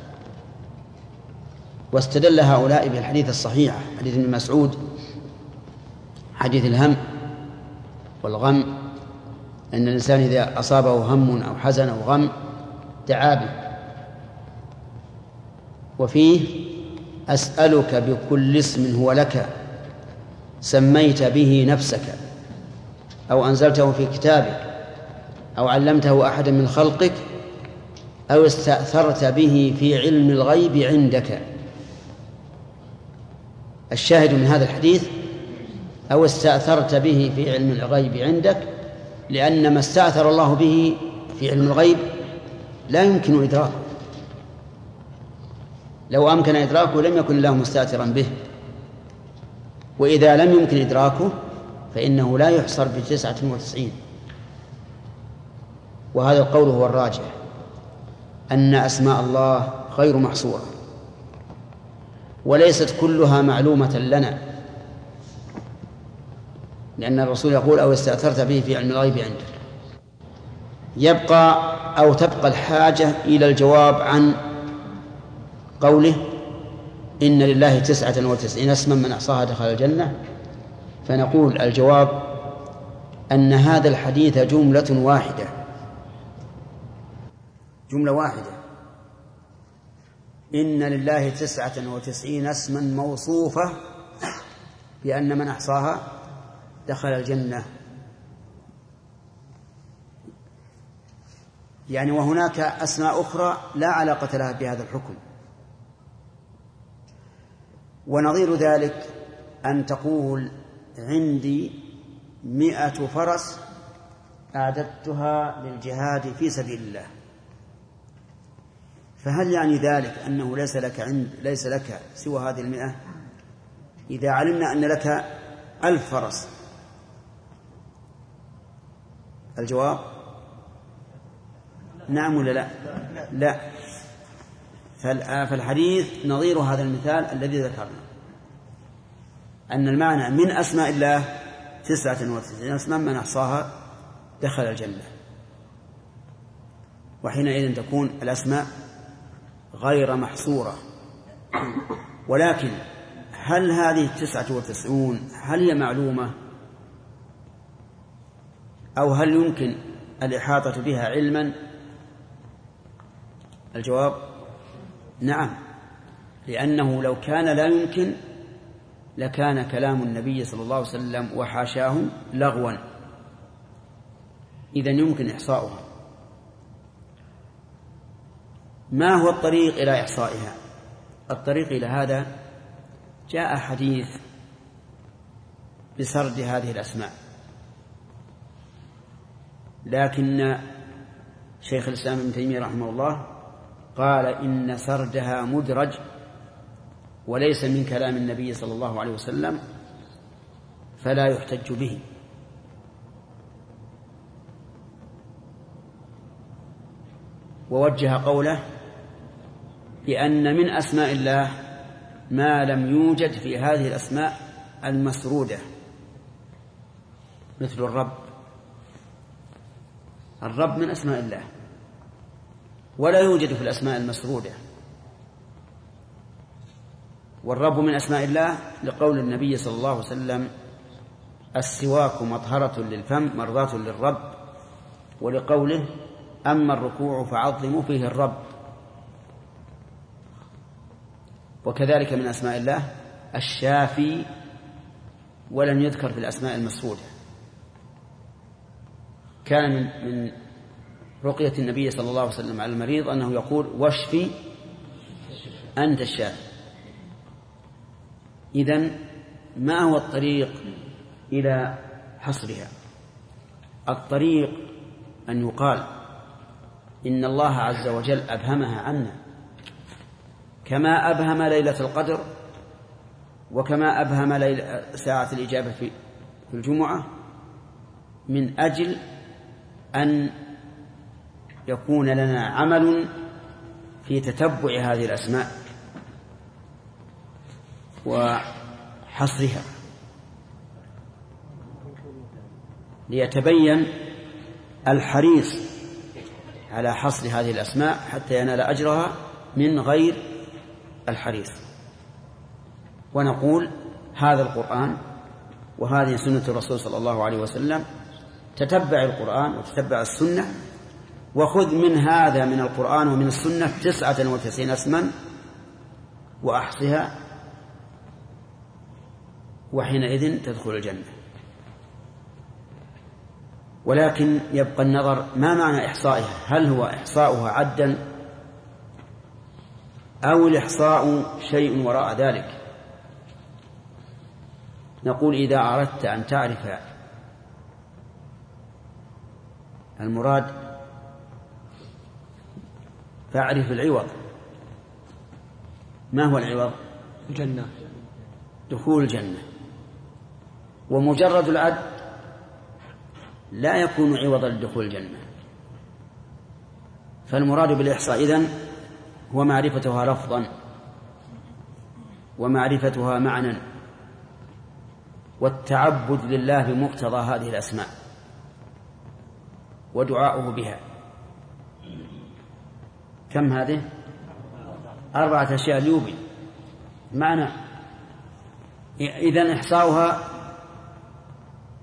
واستدل هؤلاء بالحديث الصحيح، حديث ابن مسعود، حديث الهم والغم، أن الإنسان إذا أصابه هم أو حزن أو غم دعا به، وفيه أسألك بكل اسم هو لك سميت به نفسك أو أنزلته في كتابك أو علمته أحدا من خلقك أو استأثرت به في علم الغيب عندك. الشاهد من هذا الحديث أو استأثرت به في علم الغيب عندك، لأن ما استأثر الله به في علم الغيب لا يمكن إدراكه، لو أمكن إدراكه لم يكن الله مستأثرا به، وإذا لم يمكن إدراكه فإنه لا يحصر ب99. وهذا القول هو الراجح، أن أسماء الله غير محصورة، وليست كلها معلومة لنا، لأن الرسول يقول أو استأثرت به في علم الغيب عندك. تبقى الحاجة إلى الجواب عن قوله إن لله 99 اسما من أحصاها دخل الجنة. فنقول الجواب أن هذا الحديث جملة واحدة جملة واحدة. إن لله 99 اسما موصوفة بأن من أحصاها دخل الجنة. يعني وهناك أسماء أخرى لا علاقة لها بهذا الحكم. ونظير ذلك أن تقول عندي 100 فرس أعددتها للجهاد في سبيل الله، فهل يعني ذلك أنه ليس لك سوى هذه 100؟ إذا علمنا أن لك 1000 فرس، الجواب نعم ولا لا؟ لا. فالحديث نظير هذا المثال الذي ذكرنا، أن المعنى من أسماء الله 99 اسما من أحصاها دخل الجنة. وحينئذ تكون الأسماء غير محصورة. ولكن هل هذه 99 هل هي معلومة أو هل يمكن الإحاطة بها علما؟ الجواب نعم، لأنه لو كان لا يمكن لكان كلام النبي صلى الله عليه وسلم وحاشاه لغوا، إذن يمكن إحصاؤها. ما هو الطريق إلى إحصائها؟ الطريق إلى هذا جاء حديث بسرد هذه الأسماء، لكن شيخ الإسلام ابن تيمية رحمه الله قال إن سردها مدرج وليس من كلام النبي صلى الله عليه وسلم فلا يحتج به. ووجه قوله بأن من أسماء الله ما لم يوجد في هذه الأسماء المسرودة، مثل الرب. الرب من أسماء الله ولا يوجد في الأسماء المسرودة. والرب من أسماء الله لقول النبي صلى الله عليه وسلم السواك مطهرة للفم مرضاة للرب، ولقوله أما الركوع فعظموا فيه الرب. وكذلك من أسماء الله الشافي، ولم يذكر في الأسماء المسرودة. كان من رقية النبي صلى الله عليه وسلم على المريض أنه يقول واشفي أنت الشافي. إذن ما هو الطريق إلى حصرها؟ الطريق أن يقال إن الله عز وجل أبهمها عنا، كما أبهم ليلة القدر، وكما أبهم ساعة الإجابة في الجمعة، من أجل أن يكون لنا عمل في تتبع هذه الأسماء وحصرها، ليتبين الحريص على حصر هذه الأسماء حتى ينال أجرها من غير الحريص. ونقول هذا القرآن وهذه سنة الرسول صلى الله عليه وسلم، تتبع القرآن وتتبع السنة، وخذ من هذا من القرآن ومن السنة 99 اسما وأحصها، وحينئذ تدخل الجنة. ولكن يبقى النظر ما معنى إحصائها؟ هل هو إحصاؤها عدا أو الإحصاء شيء وراء ذلك؟ نقول إذا أردت أن تعرف المراد فاعرف العوض. ما هو العوض؟ الجنة، دخول الجنة. ومجرد العد لا يكون عوضا لدخول الجنة. فالمراد بالإحصاء إذن هو معرفتها لفظا ومعرفتها معنى، والتعبد لله بمقتضى هذه الأسماء ودعاؤه بها. كم هذه؟ 4 أشياء ليوبي معنى. إذن إحصاؤها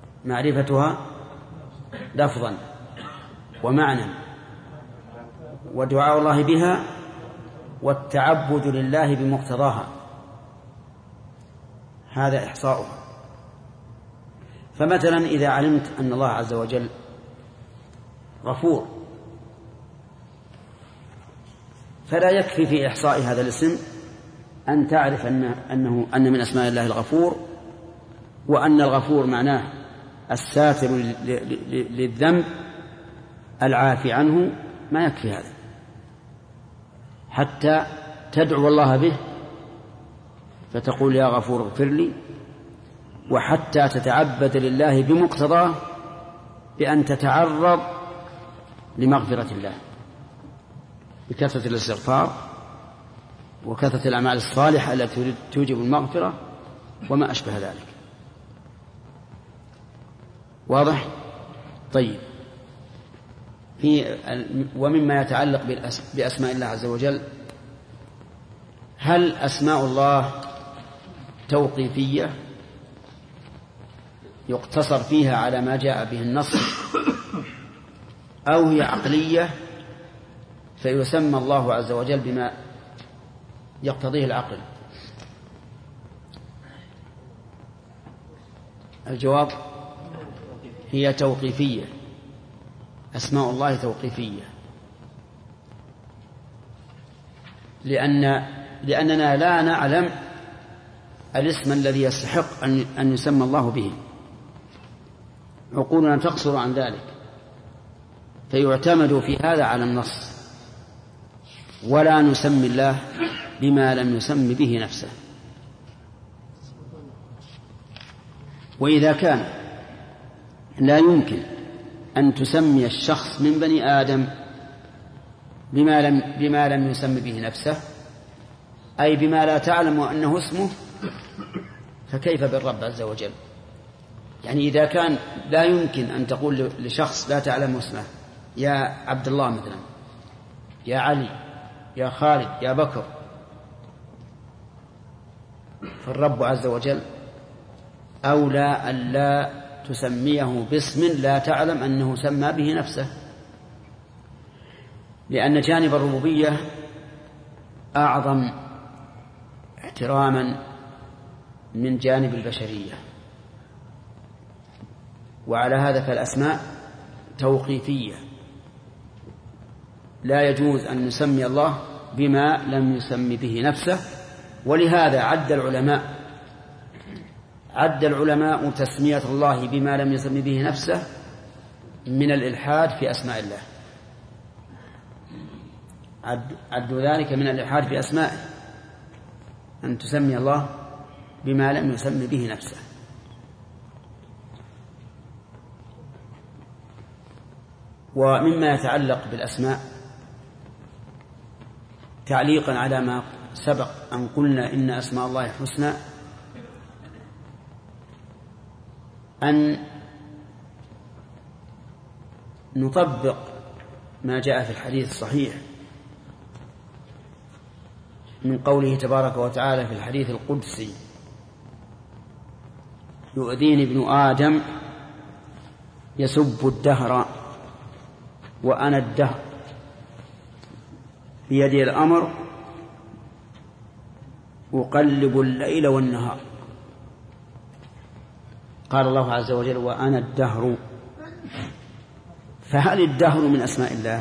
معرفتها لفظا ومعنى ودعاء الله بها والتعبد لله بمقتضاها، هذا إحصاؤها. فمثلا إذا علمت أن الله عز وجل غفور، فلا يكفي في إحصاء هذا الاسم أن تعرف أن من أسماء الله الغفور، وأن الغفور معناه الساتر للذنب العافي عنه، ما يكفي هذا حتى تدعو الله به فتقول يا غفور اغفر لي، وحتى تتعبد لله بمقتضاه بأن تتعرض لمغفرة الله بكثرة الاستغفار وكثرة الأعمال الصالحة التي توجب المغفرة وما أشبه ذلك. واضح؟ طيب، ومما يتعلق بأسماء الله عز وجل، هل أسماء الله توقيفية يقتصر فيها على ما جاء به النص، أو هي عقلية فيسمى الله عز وجل بما يقتضيه العقل؟ الجواب هي توقيفية، أسماء الله توقيفية، لأننا لا نعلم الاسم الذي يستحق أن يسمى الله به، عقولنا تقصر عن ذلك، فيعتمد في هذا على النص، ولا نسمي الله بما لم يسم به نفسه. وإذا كان لا يمكن أن تسمي الشخص من بني آدم بما لم يسم به نفسه، أي بما لا تعلم أنه اسمه، فكيف بالرب عز وجل؟ يعني إذا كان لا يمكن أن تقول لشخص لا تعلم اسمه يا عبد الله مثلا، يا علي، يا خالد، يا بكر، فالرب عز وجل أولى أن لا تسميه باسم لا تعلم أنه سمى به نفسه، لأن جانب الربوبية أعظم احتراما من جانب البشرية. وعلى هذا فالأسماء توقيفية، لا يجوز أن نسمي الله بما لم يسم به نفسه. ولهذا عد العلماء تسمية الله بما لم يسم به نفسه من الإلحاد في أسماء الله، عدوا ذلك من الإلحاد في أسمائه، أن تسمي الله بما لم يسم به نفسه. ومما يتعلق بالأسماء، تعليقا على ما سبق أن قلنا إن أسماء الله الحسنى، أن نطبق ما جاء في الحديث الصحيح من قوله تبارك وتعالى في الحديث القدسي: يؤذيني ابن آدم يسب الدهر وأنا الدهر بيدي الأمر أقلب الليل والنهار. قال الله عز وجل: وأنا الدهر. فهل الدهر من أسماء الله؟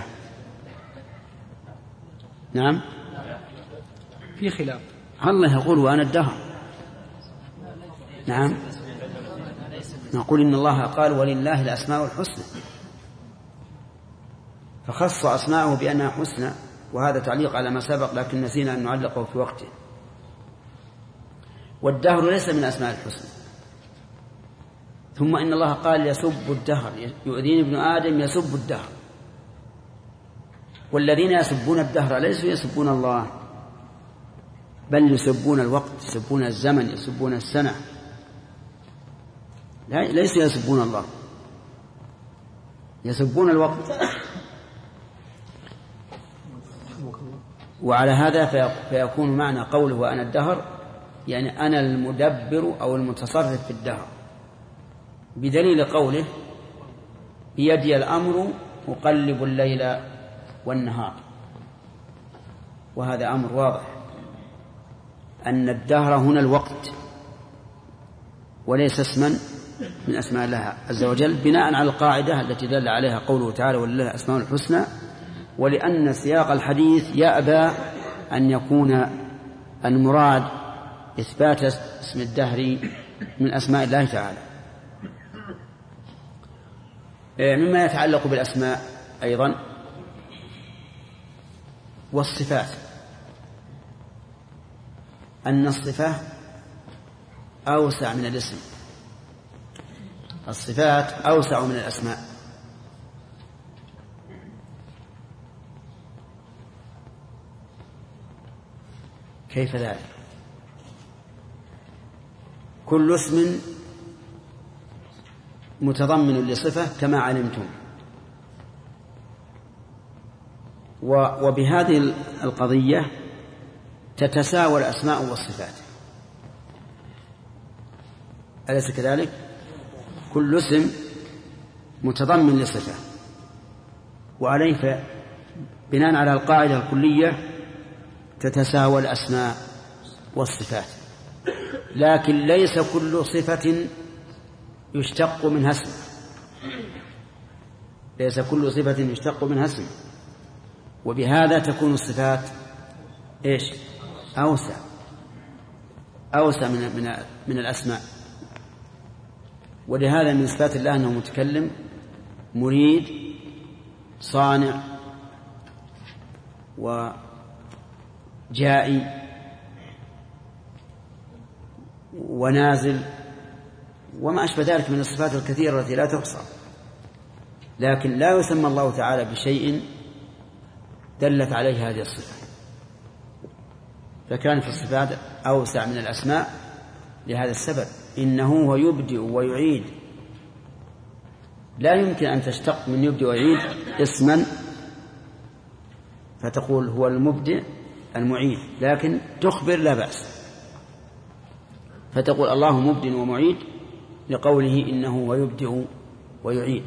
نعم، في خلاف. الله يقول وأنا الدهر. نعم، نقول إن الله قال ولله الأسماء الحسنى، فخص أسماءه بأنها حسنى، وهذا تعليق على ما سبق، لكن نسينا أن نعلقه في وقته. والدهر ليس من أسماء الحسنى. ثم إن الله قال يسب الدهر، يؤذيني ابن آدم يسب الدهر. والذين يسبون الدهر ليسوا يسبون الله، بل يسبون الوقت، يسبون الزمن، يسبون السنة، ليسوا يسبون الله، يسبون الوقت. وعلى هذا فيكون معنى قوله وأنا الدهر يعني أنا المدبر أو المتصرف في الدهر، بدليل قوله بيدي الأمر أقلب الليل والنهار. وهذا أمر واضح أن الدهر هنا الوقت وليس اسما من أسماء الله عز وجل، بناء على القاعدة التي دل عليها قوله تعالى ولله أسماء الحسنى، ولأن سياق الحديث يأبى أن يكون المراد إثبات اسم الدهر من أسماء الله تعالى. مما يتعلق بالأسماء أيضا والصفات، أن الصفة أوسع من الاسم، الصفات أوسع من الأسماء. كيف ذلك؟ كل اسم متضمن لصفة كما علمتم، وبهذه القضية تتساوى الأسماء والصفات، أليس كذلك؟ كل اسم متضمن لصفة، وعليه بناء على القاعدة الكلية تتساوى الأسماء والصفات، لكن ليس كل صفة يشتق منها اسم، ليس كل صفة يشتق منها اسم، وبهذا تكون الصفات إيش؟ أوسع من الأسماء. ولهذا من صفات الله أنه متكلم، مريد، صانع، وجائي، ونازل، وما أشبه ذلك من الصفات الكثيرة التي لا تحصى، لكن لا يسمى الله تعالى بشيء دلت عليه هذه الصفة، فكان في الصفات أوسع من الأسماء لهذا السبب، إنه هو يبدئ ويعيد، لا يمكن أن تشتق من يبدئ ويعيد اسما فتقول هو المبدئ المعيد، لكن تخبر لا بأس، فتقول الله مبدئ ومعيد لقوله إنه هو يبدئ ويعيد.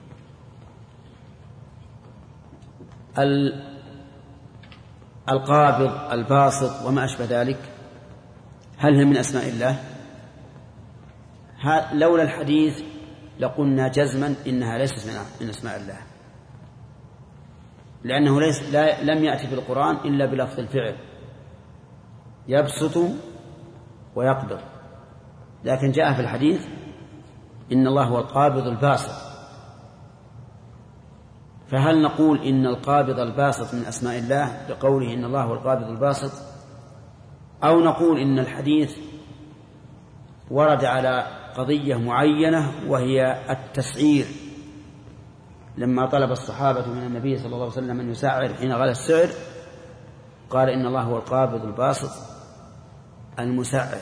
القابض، الباسط، وما أشبه ذلك، هل هي من أسماء الله؟ لولا الحديث لقلنا جزما إنها ليست من أسماء الله، لأنه لم يأتي في القرآن إلا بلفظ الفعل، يبسط ويقبض، لكن جاء في الحديث إن الله هو القابض الباسط، فهل نقول إن القابض الباسط من أسماء الله بقوله إن الله هو القابض الباسط، أو نقول إن الحديث ورد على قضية معينة وهي التسعير، لما طلب الصحابة من النبي صلى الله عليه وسلم أن يسعر حين غلا السعر قال إن الله هو القابض الباسط المسعر،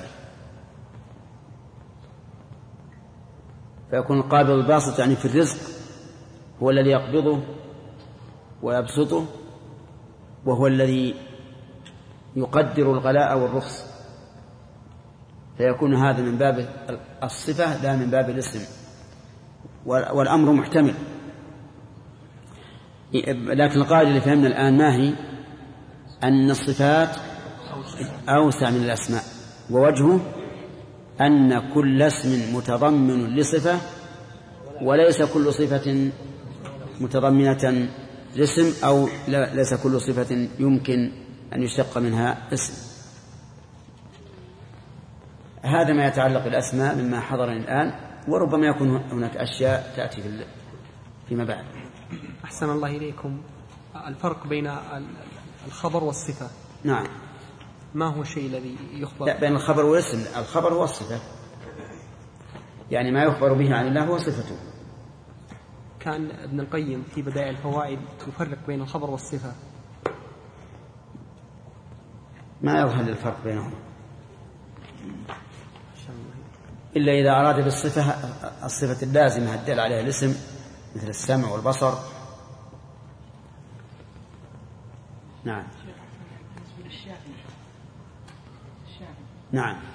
فيكون القابض الباسط يعني في الرزق هو الذي يقبضه ويبسطه، وهو الذي يقدر الغلاء والرخص، فيكون هذا من باب الصفة لا من باب الاسم، والأمر محتمل. لكن القاعدة اللي فهمنا الآن ما هي؟ أن الصفات أوسع من الأسماء، ووجهه أن كل اسم متضمن لصفة، وليس كل صفة متضمنة لاسم، أو ليس كل صفة يمكن أن يشتق منها اسم. هذا ما يتعلق بالأسماء مما حضرني الآن، وربما يكون هناك أشياء تأتي فيما بعد. أحسن الله إليكم. الفرق بين الخبر والصفة، نعم، ما هو الشيء الذي يخبر؟ لا، بين الخبر والاسم. الخبر هو الصفة، يعني ما يخبر به عن الله هو صفته. كان ابن القيم في بدائع الفوائد يفرق بين الخبر والصفة، ما يظهر الفرق بينهم إلا إذا أراد بالصفة الصفة اللازمة الدل عليها الاسم، مثل السمع والبصر. نعم نعم.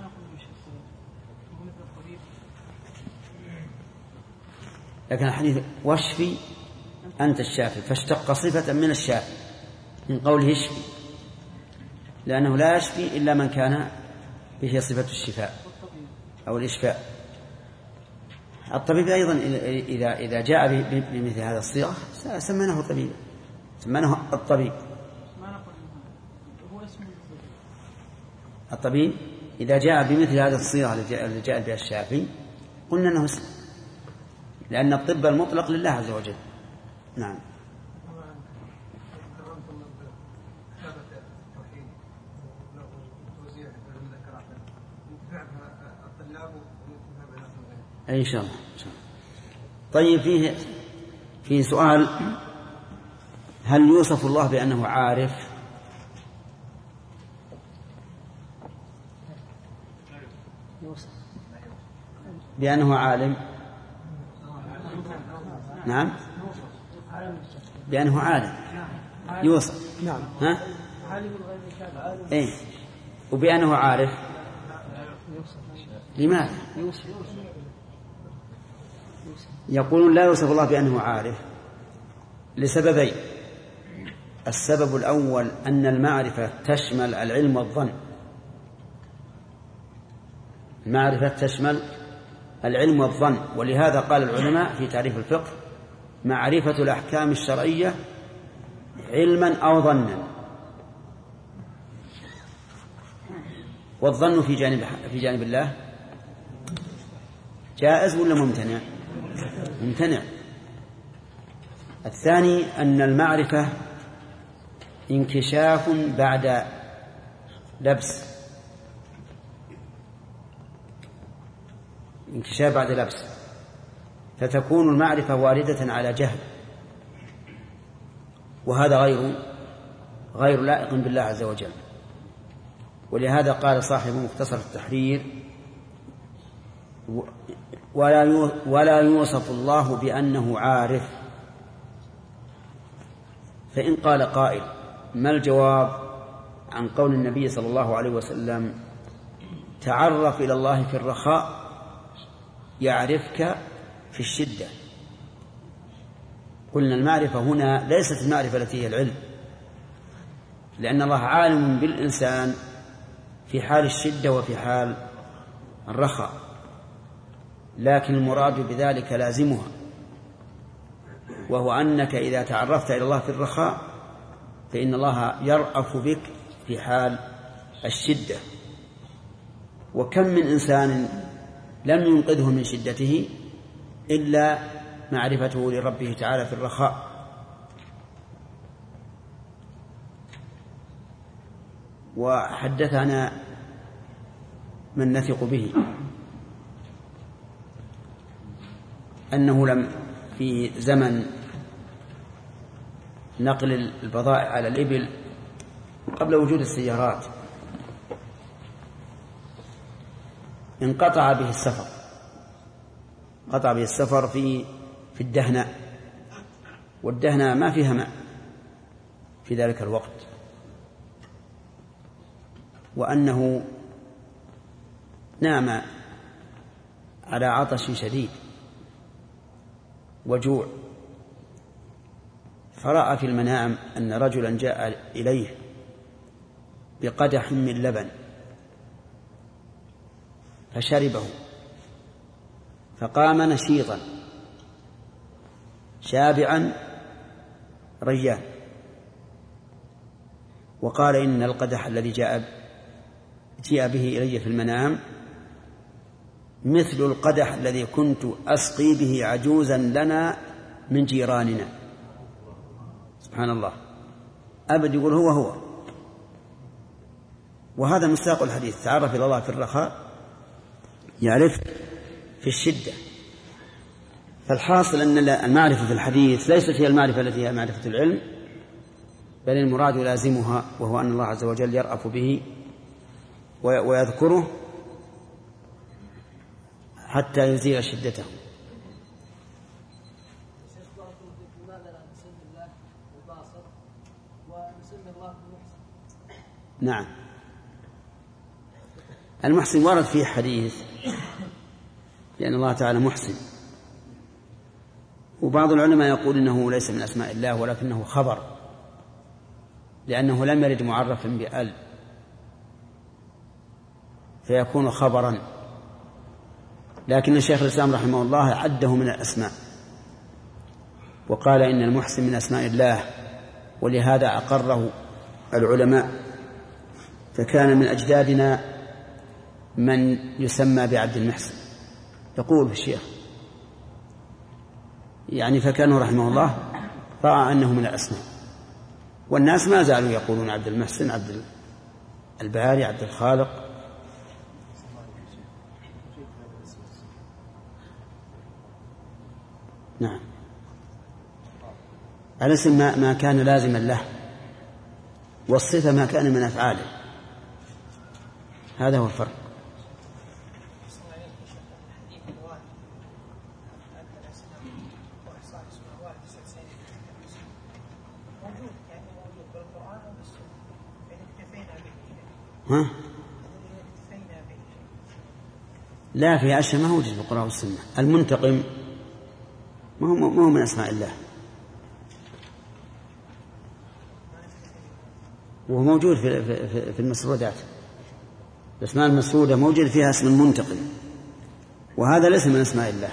لكن الحديث واشفي أنت الشافي، فاشتق صفة من الشافي من قوله اشفي، لأنه لا يشفي إلا من كان به صفة الشفاء أو الإشفاء. الطبيب أيضا إذا جاء بمثل هذا الصيغة سمناه طبيب، سمناه الطبيب. الطبيب إذا جاء بمثل هذه الصيغة التي جاء بها الشافعي قلنا أنه اسم، لأن الطب المطلق لله عز وجل. نعم. إن شاء الله. طيب فيه سؤال: هل يوصف الله بأنه عارف؟ بأنه عالم؟ نعم، بأنه عالم يوصف. نعم. ها؟ إيه. وبأنه عارف لماذا؟ يقولون لا يوصف الله بأنه عارف لسببين. السبب الأول أن المعرفة تشمل العلم والظن. المعرفة تشمل العلم والظن، ولهذا قال العلماء في تعريف الفقه: معرفة الأحكام الشرعية علما أو ظنا. والظن في جانب الله جائز ولا ممتنع؟ ممتنع. الثاني أن المعرفة انكشاف بعد لبس، انكشاف بعد لبس، فتكون المعرفة واردة على جهل، وهذا غير لائق بالله عز وجل. ولهذا قال صاحب مختصر التحرير: ولا يوصف الله بأنه عارف. فإن قال قائل: ما الجواب عن قول النبي صلى الله عليه وسلم: تعرف إلى الله في الرخاء يعرفك في الشدة؟ قلنا المعرفة هنا ليست المعرفة التي هي العلم، لأن الله عالم بالإنسان في حال الشدة وفي حال الرخاء، لكن المراد بذلك لازمها، وهو أنك إذا تعرفت إلى الله في الرخاء فإن الله يرأف بك في حال الشدة. وكم من إنسان لم ينقذه من شدته إلا معرفته لربه تعالى في الرخاء. وحدثنا من نثق به أنه لم في زمن نقل البضائع على الإبل قبل وجود السيارات انقطع به السفر، قطع به السفر في الدهناء، والدهناء ما فيها ماء في ذلك الوقت، وأنه نام على عطش شديد وجوع، فرأى في المنام أن رجلا جاء إليه بقدح من لبن فشربه، فقام نشيطا شابعا ريان، وقال: إن القدح الذي جاء به إلي في المنام مثل القدح الذي كنت أسقي به عجوزا لنا من جيراننا. سبحان الله، أبد يقول هو. وهذا مصداق الحديث: تعرف إلى الله في الرخاء يعرف في الشدة. فالحاصل أن المعرفة في الحديث ليست هي المعرفة التي هي معرفة العلم، بل المراد لازمها، وهو أن الله عز وجل يرأف به ويذكره حتى يزيل شدته. نعم، المحسن ورد فيه حديث لأن الله تعالى محسن، وبعض العلماء يقول إنه ليس من أسماء الله ولكنه خبر، لأنه لم يرد معرفا بأل، فيكون خبرا، لكن الشيخ الإسلام رحمه الله عده من الأسماء وقال إن المحسن من أسماء الله، ولهذا أقره العلماء، فكان من أجدادنا من يسمى بعبد المحسن. يقول الشيخ يعني فكانوا رحمه الله رأى أنه من الأسماء، والناس ما زالوا يقولون عبد المحسن، عبد الباري، عبد الخالق. نعم، الاسم ما كان لازما له، والصفة ما كان من أفعاله، هذا هو الفرق. ها؟ لا، في أشياء ما هو وجد في القرآن والسنة. المنتقم ما هو من أسماء الله، وهو موجود في المسرودات. الأسماء المسرودة موجود فيها اسم المنتقم، وهذا ليس من أسماء الله،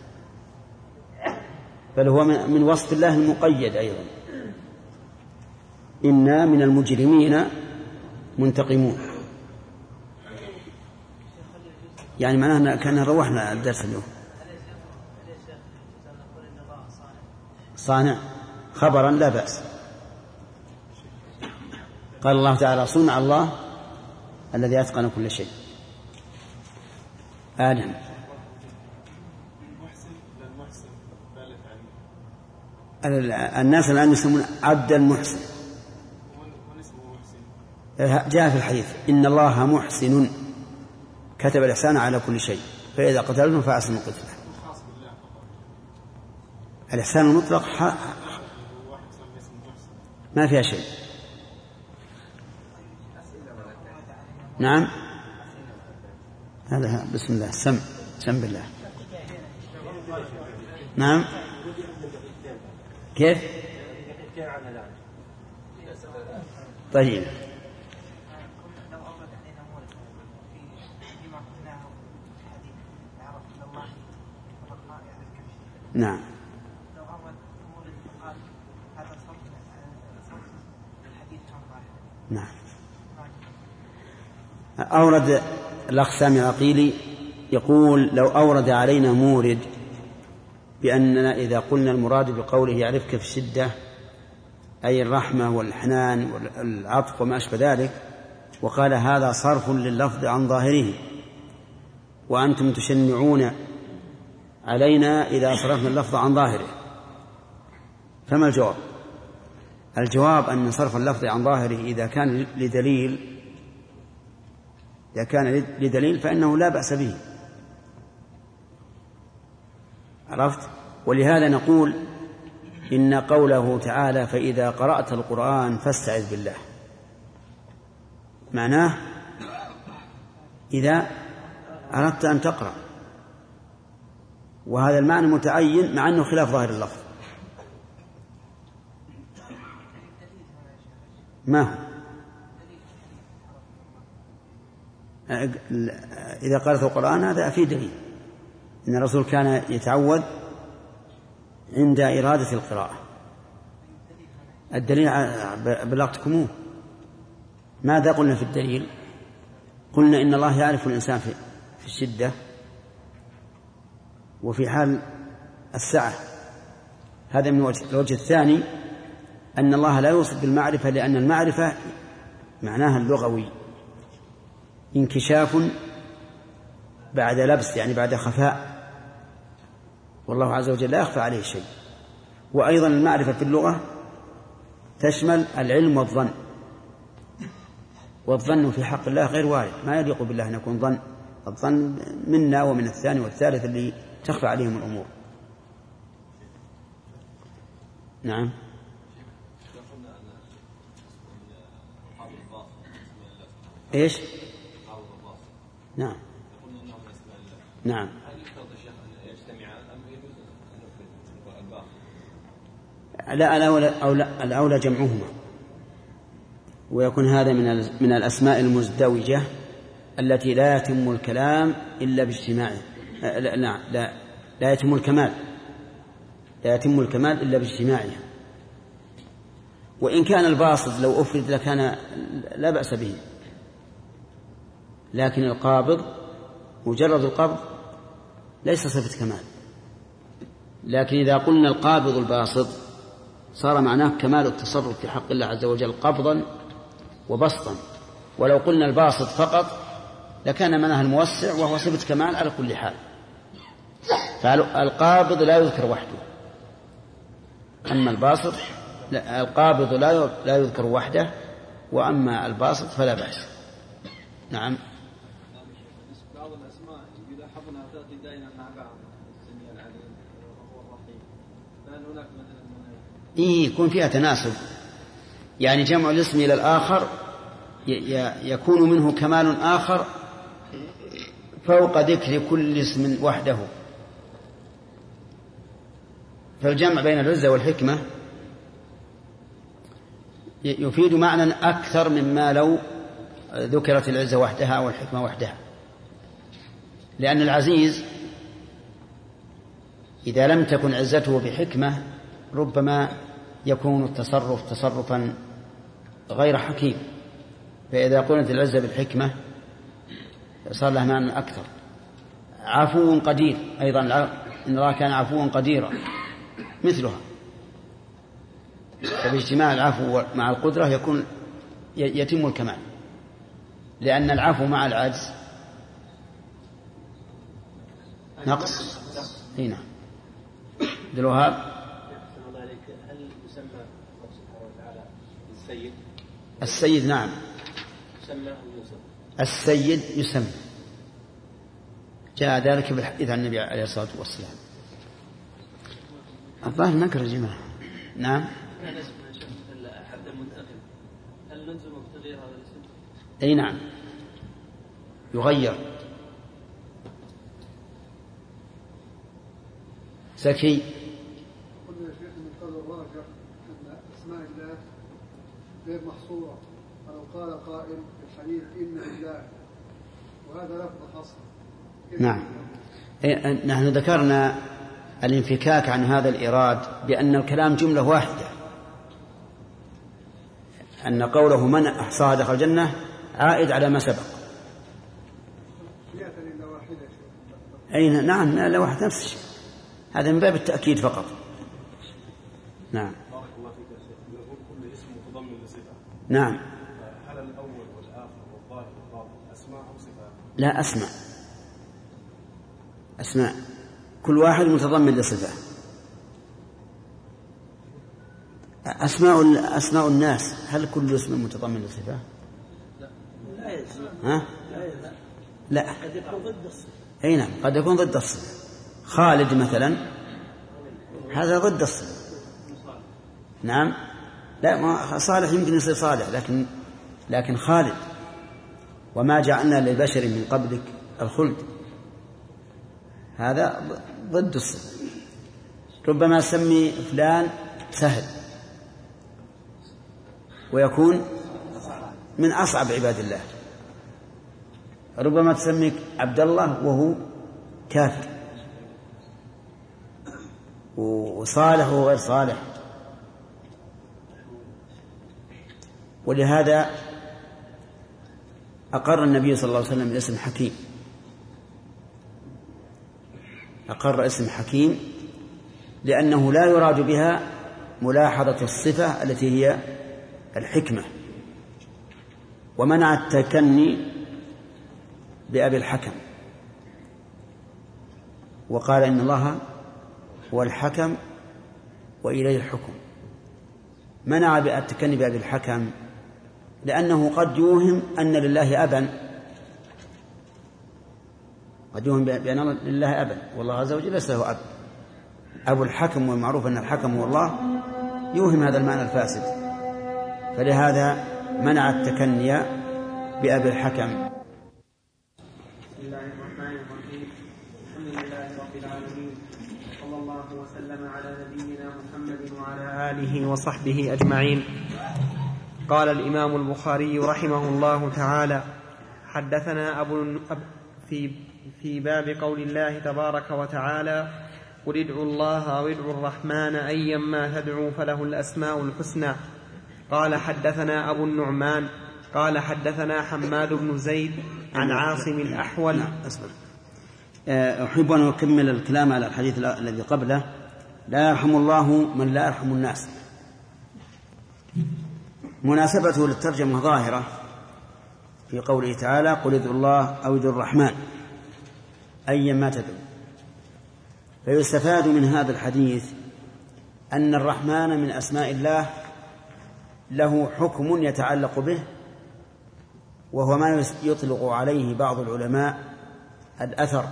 بل هو من وصف الله المقيد أيضا. إنا من المجرمين منتقمون، يعني معناه كأننا روحنا الدرس اليوم. صانع خبرا لا بأس. قال الله تعالى صنع الله الذي أتقن كل شيء. آدم الناس الآن يسمون عبد المحسن، جاء في الحديث إن الله محسن كتب الإحسان على كل شيء فإذا قتلتم فأحسنوا القتلة. الإحسان المطلق ما فيها شيء. نعم، هذا بسم الله، سم بالله. نعم، كيف؟ طيب، نعم، نعم. أورد الأخ سامي العقيلي يقول لو أورد علينا مورد بأننا إذا قلنا المراد بقوله يعرفك في الشدة أي الرحمة والحنان والعطف وما أشبه ذلك، وقال هذا صرف لللفظ عن ظاهره وأنتم تشنعون علينا إذا صرفنا اللفظ عن ظاهره، فما الجواب؟ الجواب أن صرف اللفظ عن ظاهره إذا كان لدليل فإنه لا بأس به. عرفت؟ ولهذا نقول إن قوله تعالى فإذا قرأت القرآن فاستعذ بالله معناه إذا أردت أن تقرأ، وهذا المعنى متعين مع أنه خلاف ظاهر اللفظ. ما هو؟ إذا قرأت القرآن هذا في دليل إن الرسول كان يتعوذ عند إرادة القراءة. الدليل بلغتكموه. ماذا قلنا في الدليل؟ قلنا إن الله يعرف الإنسان في الشدة وفي حال السعة. هذا من الوجه الثاني أن الله لا يوصف بالمعرفة لأن المعرفة معناها اللغوي انكشاف بعد لبس، يعني بعد خفاء، والله عز وجل لا يخفى عليه شيء. وأيضا المعرفة في اللغة تشمل العلم والظن، والظن في حق الله غير وارد، ما يليق بالله أن يكون ظن. الظن منا ومن الثاني والثالث اللي تخفى عليهم الأمور. نعم. إيش؟ نعم. نعم. لا، الأولى جمعهما، ويكون هذا من الأسماء المزدوجة التي لا يتم الكلام إلا باجتماعه. لا يتم الكمال، لا يتم الكمال إلا باجتماعها. وإن كان الباسط لو أفرد لكان لا بأس به، لكن القابض مجرد القبض ليس صفة كمال. لكن إذا قلنا القابض الباسط صار معناه كمال التصرف في حق الله عز وجل قبضا وبسطا. ولو قلنا الباسط فقط لكان معناه الموسع، وهو صفة كمال على كل حال. فالقابض لا يذكر وحده، أما الباسط القابض لا يذكر وحده، وأما الباسط فلا بأس. نعم. بعض الأسماء إذا حضنا تأتي دائما مع بعض، السميع العليم وهو الرحيم، فهل هناك مثلا يكون فيها تناسب، يعني جمع الاسم إلى الآخر يكون منه كمال آخر فوق ذكر كل اسم وحده. فالجمع بين العزة والحكمة يفيد معنى أكثر مما لو ذكرت العزة وحدها والحكمة وحدها، لأن العزيز إذا لم تكن عزته بحكمة ربما يكون التصرف تصرفا غير حكيم، فإذا قلت العزة بالحكمة صار لها معنى أكثر. عفو قدير أيضا، إن الله كان عفوا قديرا مثلها. فباجتماع العفو مع القدرة يتم الكمال، لأن العفو مع العجز نقص. هنا عبد الوهاب. هل يسمى الله سبحانه وتعالى السيد؟ السيد نعم، يسمى يوسف. السيد يسمى، جاء ذلك بالحديث عن النبي عليه الصلاة والسلام. الظاهر نكر يا جماعة. نعم. كان اسم أحد المنتخب، هل نلزم بتغيير هذا الاسم؟ أي نعم يغير. زكي. قلنا يا شيخ من قول الراجح أن أسماء الله غير محصورة، فلو قال قائل في الحديث إن لله وهذا لفظ حصر. نعم. نحن ذكرنا الانفكاك عن هذا الإيراد بأن الكلام جملة واحدة، أن قوله من أحصاها دخل الجنة عائد على ما سبق. أين؟ نعم لا واحد نفس الشيء، هذا من باب التأكيد فقط. نعم. بارك الله فيك يا شيخ. نقول كل اسم متضمن لصفة. نعم. هل الأول والآخر والظاهر والباطن أسماء أو صفات؟ لا، أسماء كل واحد متضمن لصفة. أسماء الناس هل كل اسم متضمن لصفة؟ ها؟ لا، قد يكون ضد الصفة. أي نعم، قد يكون ضد الصفة. خالد مثلا هذا ضد الصفة. نعم. لا، ما صالح يمكن يصير صالح، لكن خالد وما جعلنا للبشر من قبلك الخلد هذا ضد الصفة. ربما سمي فلان سهل ويكون من أصعب عباد الله، ربما تسميك عبد الله وهو كافر، وصالح وهو غير صالح. ولهذا أقر النبي صلى الله عليه وسلم باسم حكيم، أقر اسم حكيم لأنه لا يراد بها ملاحظة الصفة التي هي الحكمة، ومنع التكني بأبي الحكم، وقال إن الله هو الحكم وإليه الحكم. منع التكني بأبي الحكم لأنه قد يوهم أن لله أبا، قد يوهم بأن لله أبا، والله عز وجل ليس له أب. أبو الحكم، والمعروف أن الحكم هو الله، يوهم هذا المعنى الفاسد، فلهذا منع التكني بأبي الحكم. بسم الله الرحمن الرحيم. الحمد لله رب العالمين، صلى الله وسلم على نبينا محمد وعلى آله وصحبه أجمعين. قال الإمام البخاري رحمه الله تعالى: حدثنا في باب قول الله تبارك وتعالى قل ادعوا الله أو ادعوا الرحمن أيما تدعوا فله الأسماء الحسنى. قال حدثنا أبو النعمان قال حدثنا حماد بن زيد عن عاصم الأحول. أحب أن أكمل الكلام على الحديث الذي قبله: لا يرحم الله من لا يرحم الناس. مناسبته للترجمة ظاهرة في قوله تعالى قل ادعوا الله أو ادعوا الرحمن أيما تدعوا. فيستفاد من هذا الحديث أن الرحمن من أسماء الله له حكم يتعلق به، وهو ما يطلق عليه بعض العلماء الأثر،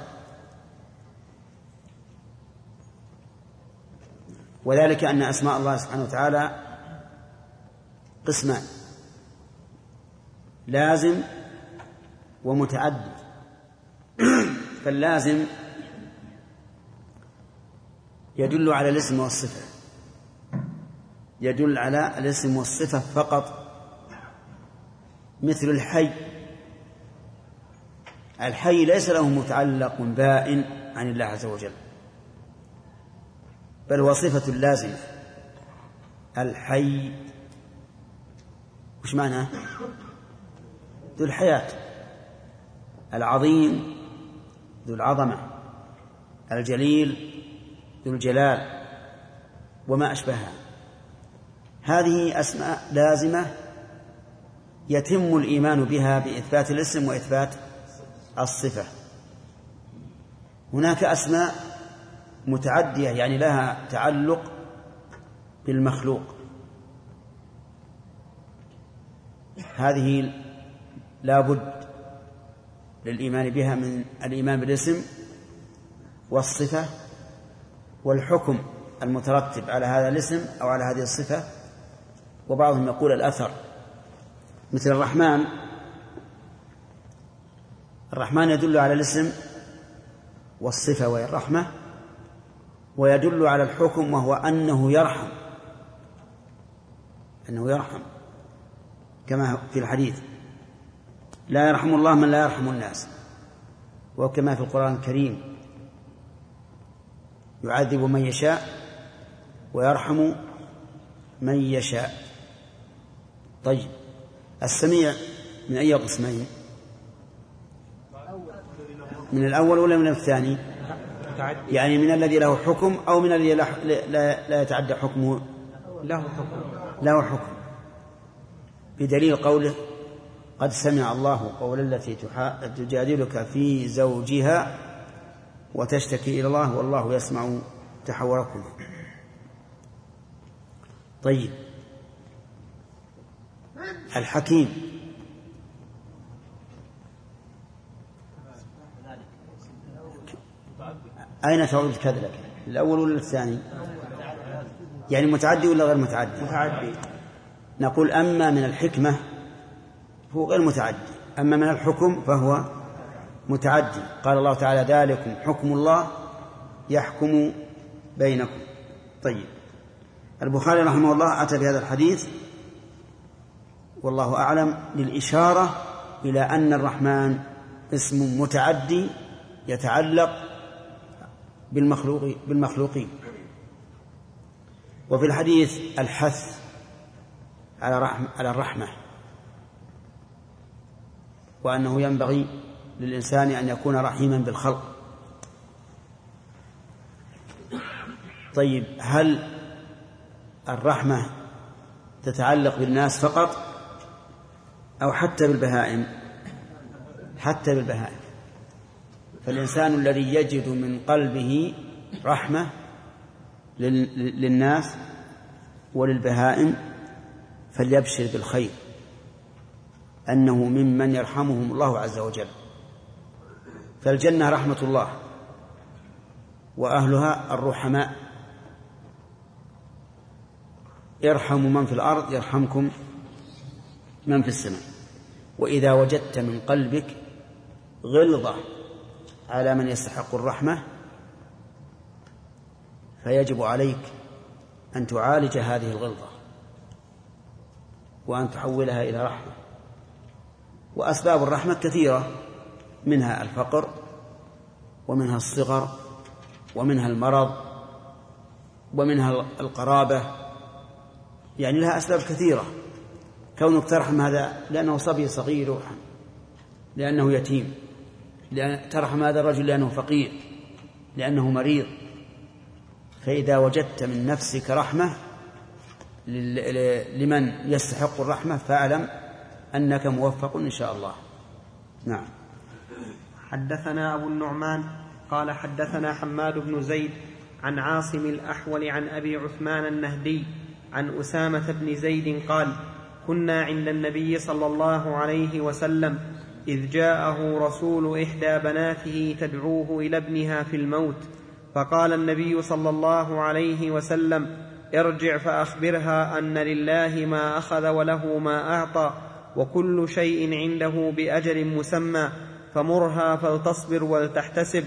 وذلك أن أسماء الله سبحانه وتعالى قسمان: لازم ومتعدد. فاللازم يدل على الاسم والصفة، يدل على الاسم والصفة فقط، مثل الحي. الحي ليس له متعلق بائن عن الله عز وجل، بل هو صفة لازمة. الحي وش معناه؟ ذو الحياة، العظيم ذو العظمة، الجليل ذو الجلال، وما أشبهها. هذه أسماء لازمة يتم الإيمان بها بإثبات الاسم وإثبات الصفة. هناك أسماء متعدية يعني لها تعلق بالمخلوق، هذه لا بد للإيمان بها من الإيمان بالاسم والصفة والحكم المترتب على هذا الاسم أو على هذه الصفة. وبعضهم يقول الأثر، مثل الرحمن. الرحمن يدل على الاسم والصفة وهي الرحمة، ويدل على الحكم وهو أنه يرحم، أنه يرحم كما في الحديث: لا يرحم الله من لا يرحم الناس. وكما في القرآن الكريم: يعذب من يشاء ويرحم من يشاء. طيب، السميع من أي قسمين؟ من الأول ولا من الثاني؟ يعني من الذي له حكم أو من الذي لا يتعدى حكمه؟ له حكم، بدليل قوله: قد سمع الله قول التي تجادلك في زوجها وتشتكي إلى الله والله يسمع تحوركم. طيب، الحكيم أين تعود كذلك؟ الأول ولا الثاني؟ يعني متعدي ولا غير متعدي؟ متعدي. نقول أما من الحكمة هو غير متعدي، أما من الحكم فهو متعدي. قال الله تعالى: ذلكم حكم الله يحكم بينكم. طيب، البخاري رحمه الله أتى بهذا الحديث والله أعلم للإشارة إلى أن الرحمن اسم متعدي يتعلق بالمخلوقين. وفي الحديث الحث على الرحمة، وأنه ينبغي للإنسان أن يكون رحيما بالخلق. طيب، هل الرحمة تتعلق بالناس فقط أو حتى بالبهائم؟ حتى بالبهائم. فالإنسان الذي يجد من قلبه رحمة للناس وللبهائم فليبشر بالخير، أنه ممن يرحمهم الله عز وجل. فالجنة رحمة الله وأهلها الرحماء. ارحموا من في الأرض يرحمكم من في السماء. وإذا وجدت من قلبك غلظة على من يستحق الرحمة فيجب عليك أن تعالج هذه الغلظة وأن تحولها إلى رحمة. وأسباب الرحمة كثيرة، منها الفقر ومنها الصغر ومنها المرض ومنها القرابة، يعني لها أسباب كثيرة. كونك ترحم هذا لأنه صبي صغير، لأنه يتيم، ترحم هذا الرجل لأنه فقير، لأنه مريض. فإذا وجدت من نفسك رحمة لمن يستحق الرحمة فاعلم أنك موفق إن شاء الله. نعم. حدثنا أبو النعمان قال حدثنا حماد بن زيد عن عاصم الأحول عن أبي عثمان النهدي عن أسامة بن زيد قال: كنا عند النبي صلى الله عليه وسلم إذ جاءه رسول إحدى بناته تدعوه إلى ابنها في الموت، فقال النبي صلى الله عليه وسلم: ارجع فأخبرها أن لله ما أخذ وله ما أعطى وكل شيء عنده بأجل مسمى، فمرها فلتصبر ولتحتسب.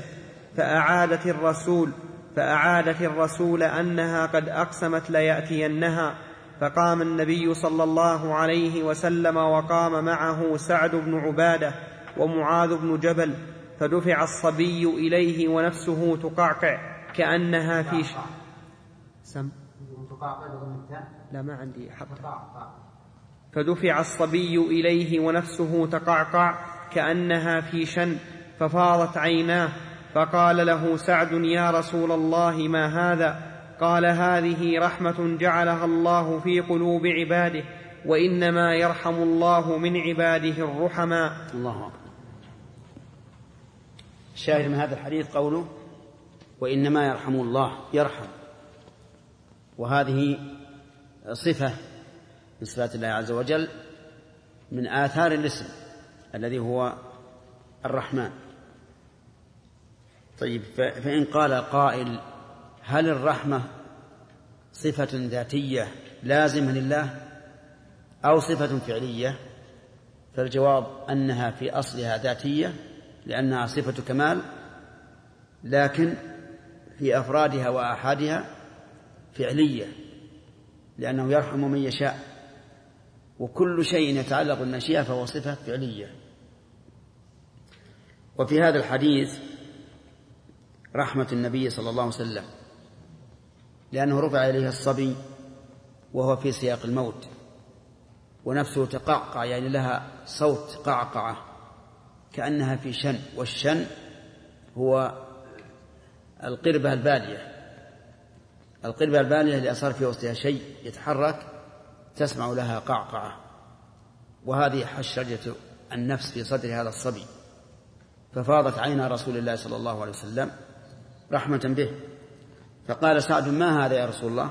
فأعادت الرسول أنها قد أقسمت ليأتينها. فقام النبي صلى الله عليه وسلم وقام معه سعد بن عبادة ومعاذ بن جبل، فدفع الصبي إليه ونفسه تقعقع كأنها في لا ما عندي فدفع الصبي إليه ونفسه تقعقع كأنها في شن، ففاضت عيناه. فقال له سعد: يا رسول الله ما هذا؟ قال: هذه رحمة جعلها الله في قلوب عباده، وإنما يرحم الله من عباده الرحماء. الله أكبر. الشاهد من هذا الحديث قوله: وإنما يرحم الله، يرحم، وهذه صفة من صفات الله عز وجل من آثار الاسم الذي هو الرحمن. طيب، فإن قال قائل: هل الرحمة صفة ذاتية لازمة لله أو صفة فعلية؟ فالجواب أنها في أصلها ذاتية لأنها صفة كمال، لكن في أفرادها وآحادها فعلية لأنه يرحم من يشاء، وكل شيء يتعلق بالمشيئة فهو صفة فعلية. وفي هذا الحديث رحمة النبي صلى الله عليه وسلم لأنه رفع إليه الصبي وهو في سياق الموت، ونفسه تقعقع، يعني لها صوت قعقعة كأنها في شن، والشن هو القربة البالية. القربة البالية اللي أصار في وسطها شيء يتحرك تسمع لها قعقعة، وهذه حشرجة النفس في صدر هذا الصبي. ففاضت عينا رسول الله صلى الله عليه وسلم رحمة به. فقال سعد: ما هذا يا رسول الله؟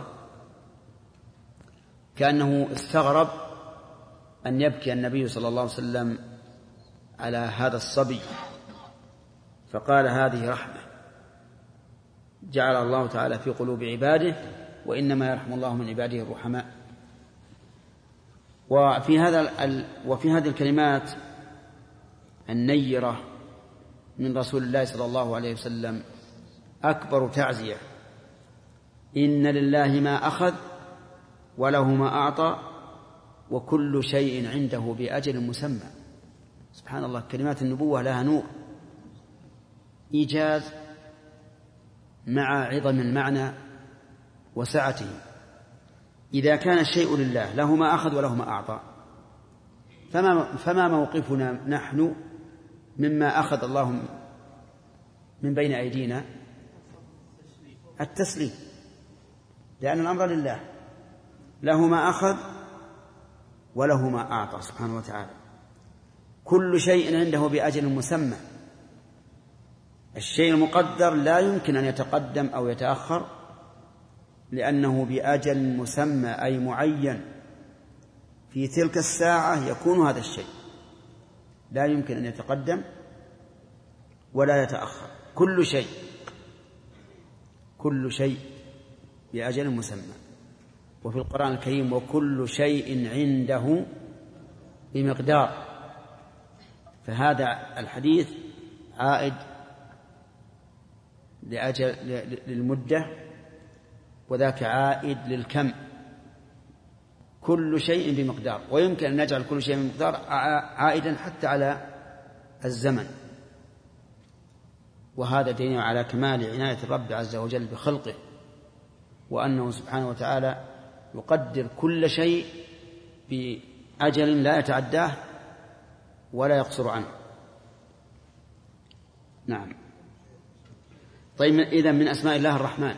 كأنه استغرب أن يبكي النبي صلى الله عليه وسلم على هذا الصبي، فقال: هذه رحمة جعل الله تعالى في قلوب عباده، وإنما يرحم الله من عباده الرحماء. وفي هذه الكلمات النيرة من رسول الله صلى الله عليه وسلم أكبر تعزية: إن لله ما أخذ وله ما أعطى وكل شيء عنده بأجل مسمى. سبحان الله، كلمات النبوة لها نور، إيجاز مع عظم المعنى وسعته. إذا كان الشيء لله له ما أخذ وله ما أعطى، فما موقفنا نحن مما أخذ الله من بين أيدينا؟ التسليم، لأن الأمر لله، له ما أخذ وله ما أعطى سبحانه وتعالى. كل شيء عنده بأجل مسمى. الشيء المقدر لا يمكن أن يتقدم أو يتأخر لأنه بأجل مسمى، أي معين، في تلك الساعة يكون هذا الشيء، لا يمكن أن يتقدم ولا يتأخر. كل شيء بأجل مسمى. وفي القرآن الكريم: وكل شيء عنده بمقدار. فهذا الحديث عائد للمدة، وذاك عائد للكم. كل شيء بمقدار، ويمكن أن نجعل كل شيء بمقدار عائدا حتى على الزمن، وهذا دليل على كمال عناية الرب عز وجل بخلقه، وأنه سبحانه وتعالى يقدر كل شيء بأجل لا يتعداه ولا يقصر عنه. نعم. طيب، إذن من أسماء الله الرحمن،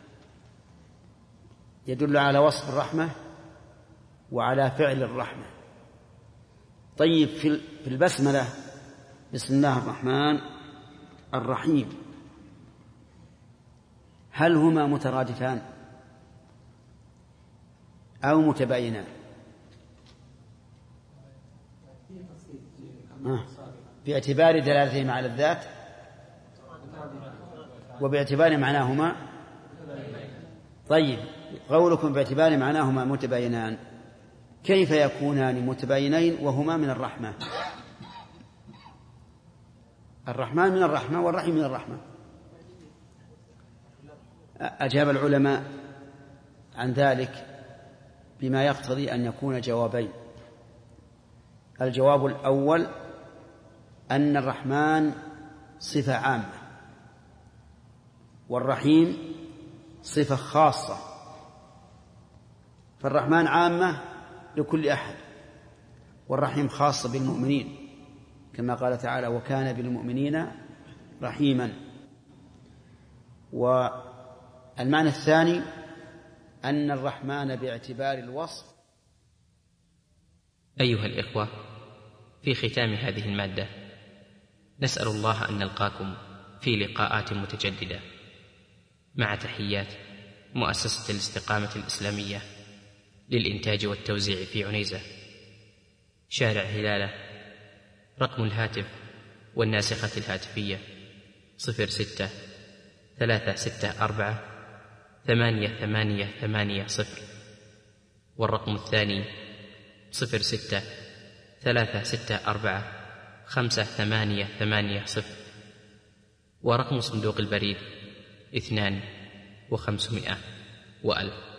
يدل على وصف الرحمة وعلى فعل الرحمة. طيب، في البسملة بسم الله الرحمن الرحيم، هل هما مترادفان أو متباينان؟ باعتبار دلالتهما على الذات وباعتبار معناهما. طيب، قولكم باعتبار معناهما متباينان، كيف يكونان متباينين وهما من الرحمة؟ الرحمن من الرحمة والرحيم من الرحمة. أجاب العلماء عن ذلك بما يقتضي أن يكون جوابين. الجواب الأول أن الرحمن صفة عامة والرحيم صفة خاصة، فالرحمن عامة لكل أحد والرحيم خاصة بالمؤمنين، كما قال تعالى وكان بالمؤمنين رحيما. والمعنى الثاني أن الرحمن باعتبار الوصف. أيها الإخوة، في ختام هذه المادة نسأل الله أن نلقاكم في لقاءات متجددة، مع تحيات مؤسسة الاستقامة الإسلامية للإنتاج والتوزيع في عنيزة، شارع هلالة. رقم الهاتف والناسخة الهاتفية 06-364-8880، والرقم الثاني 06-364-5880، ورقم صندوق البريد 2500 و1000.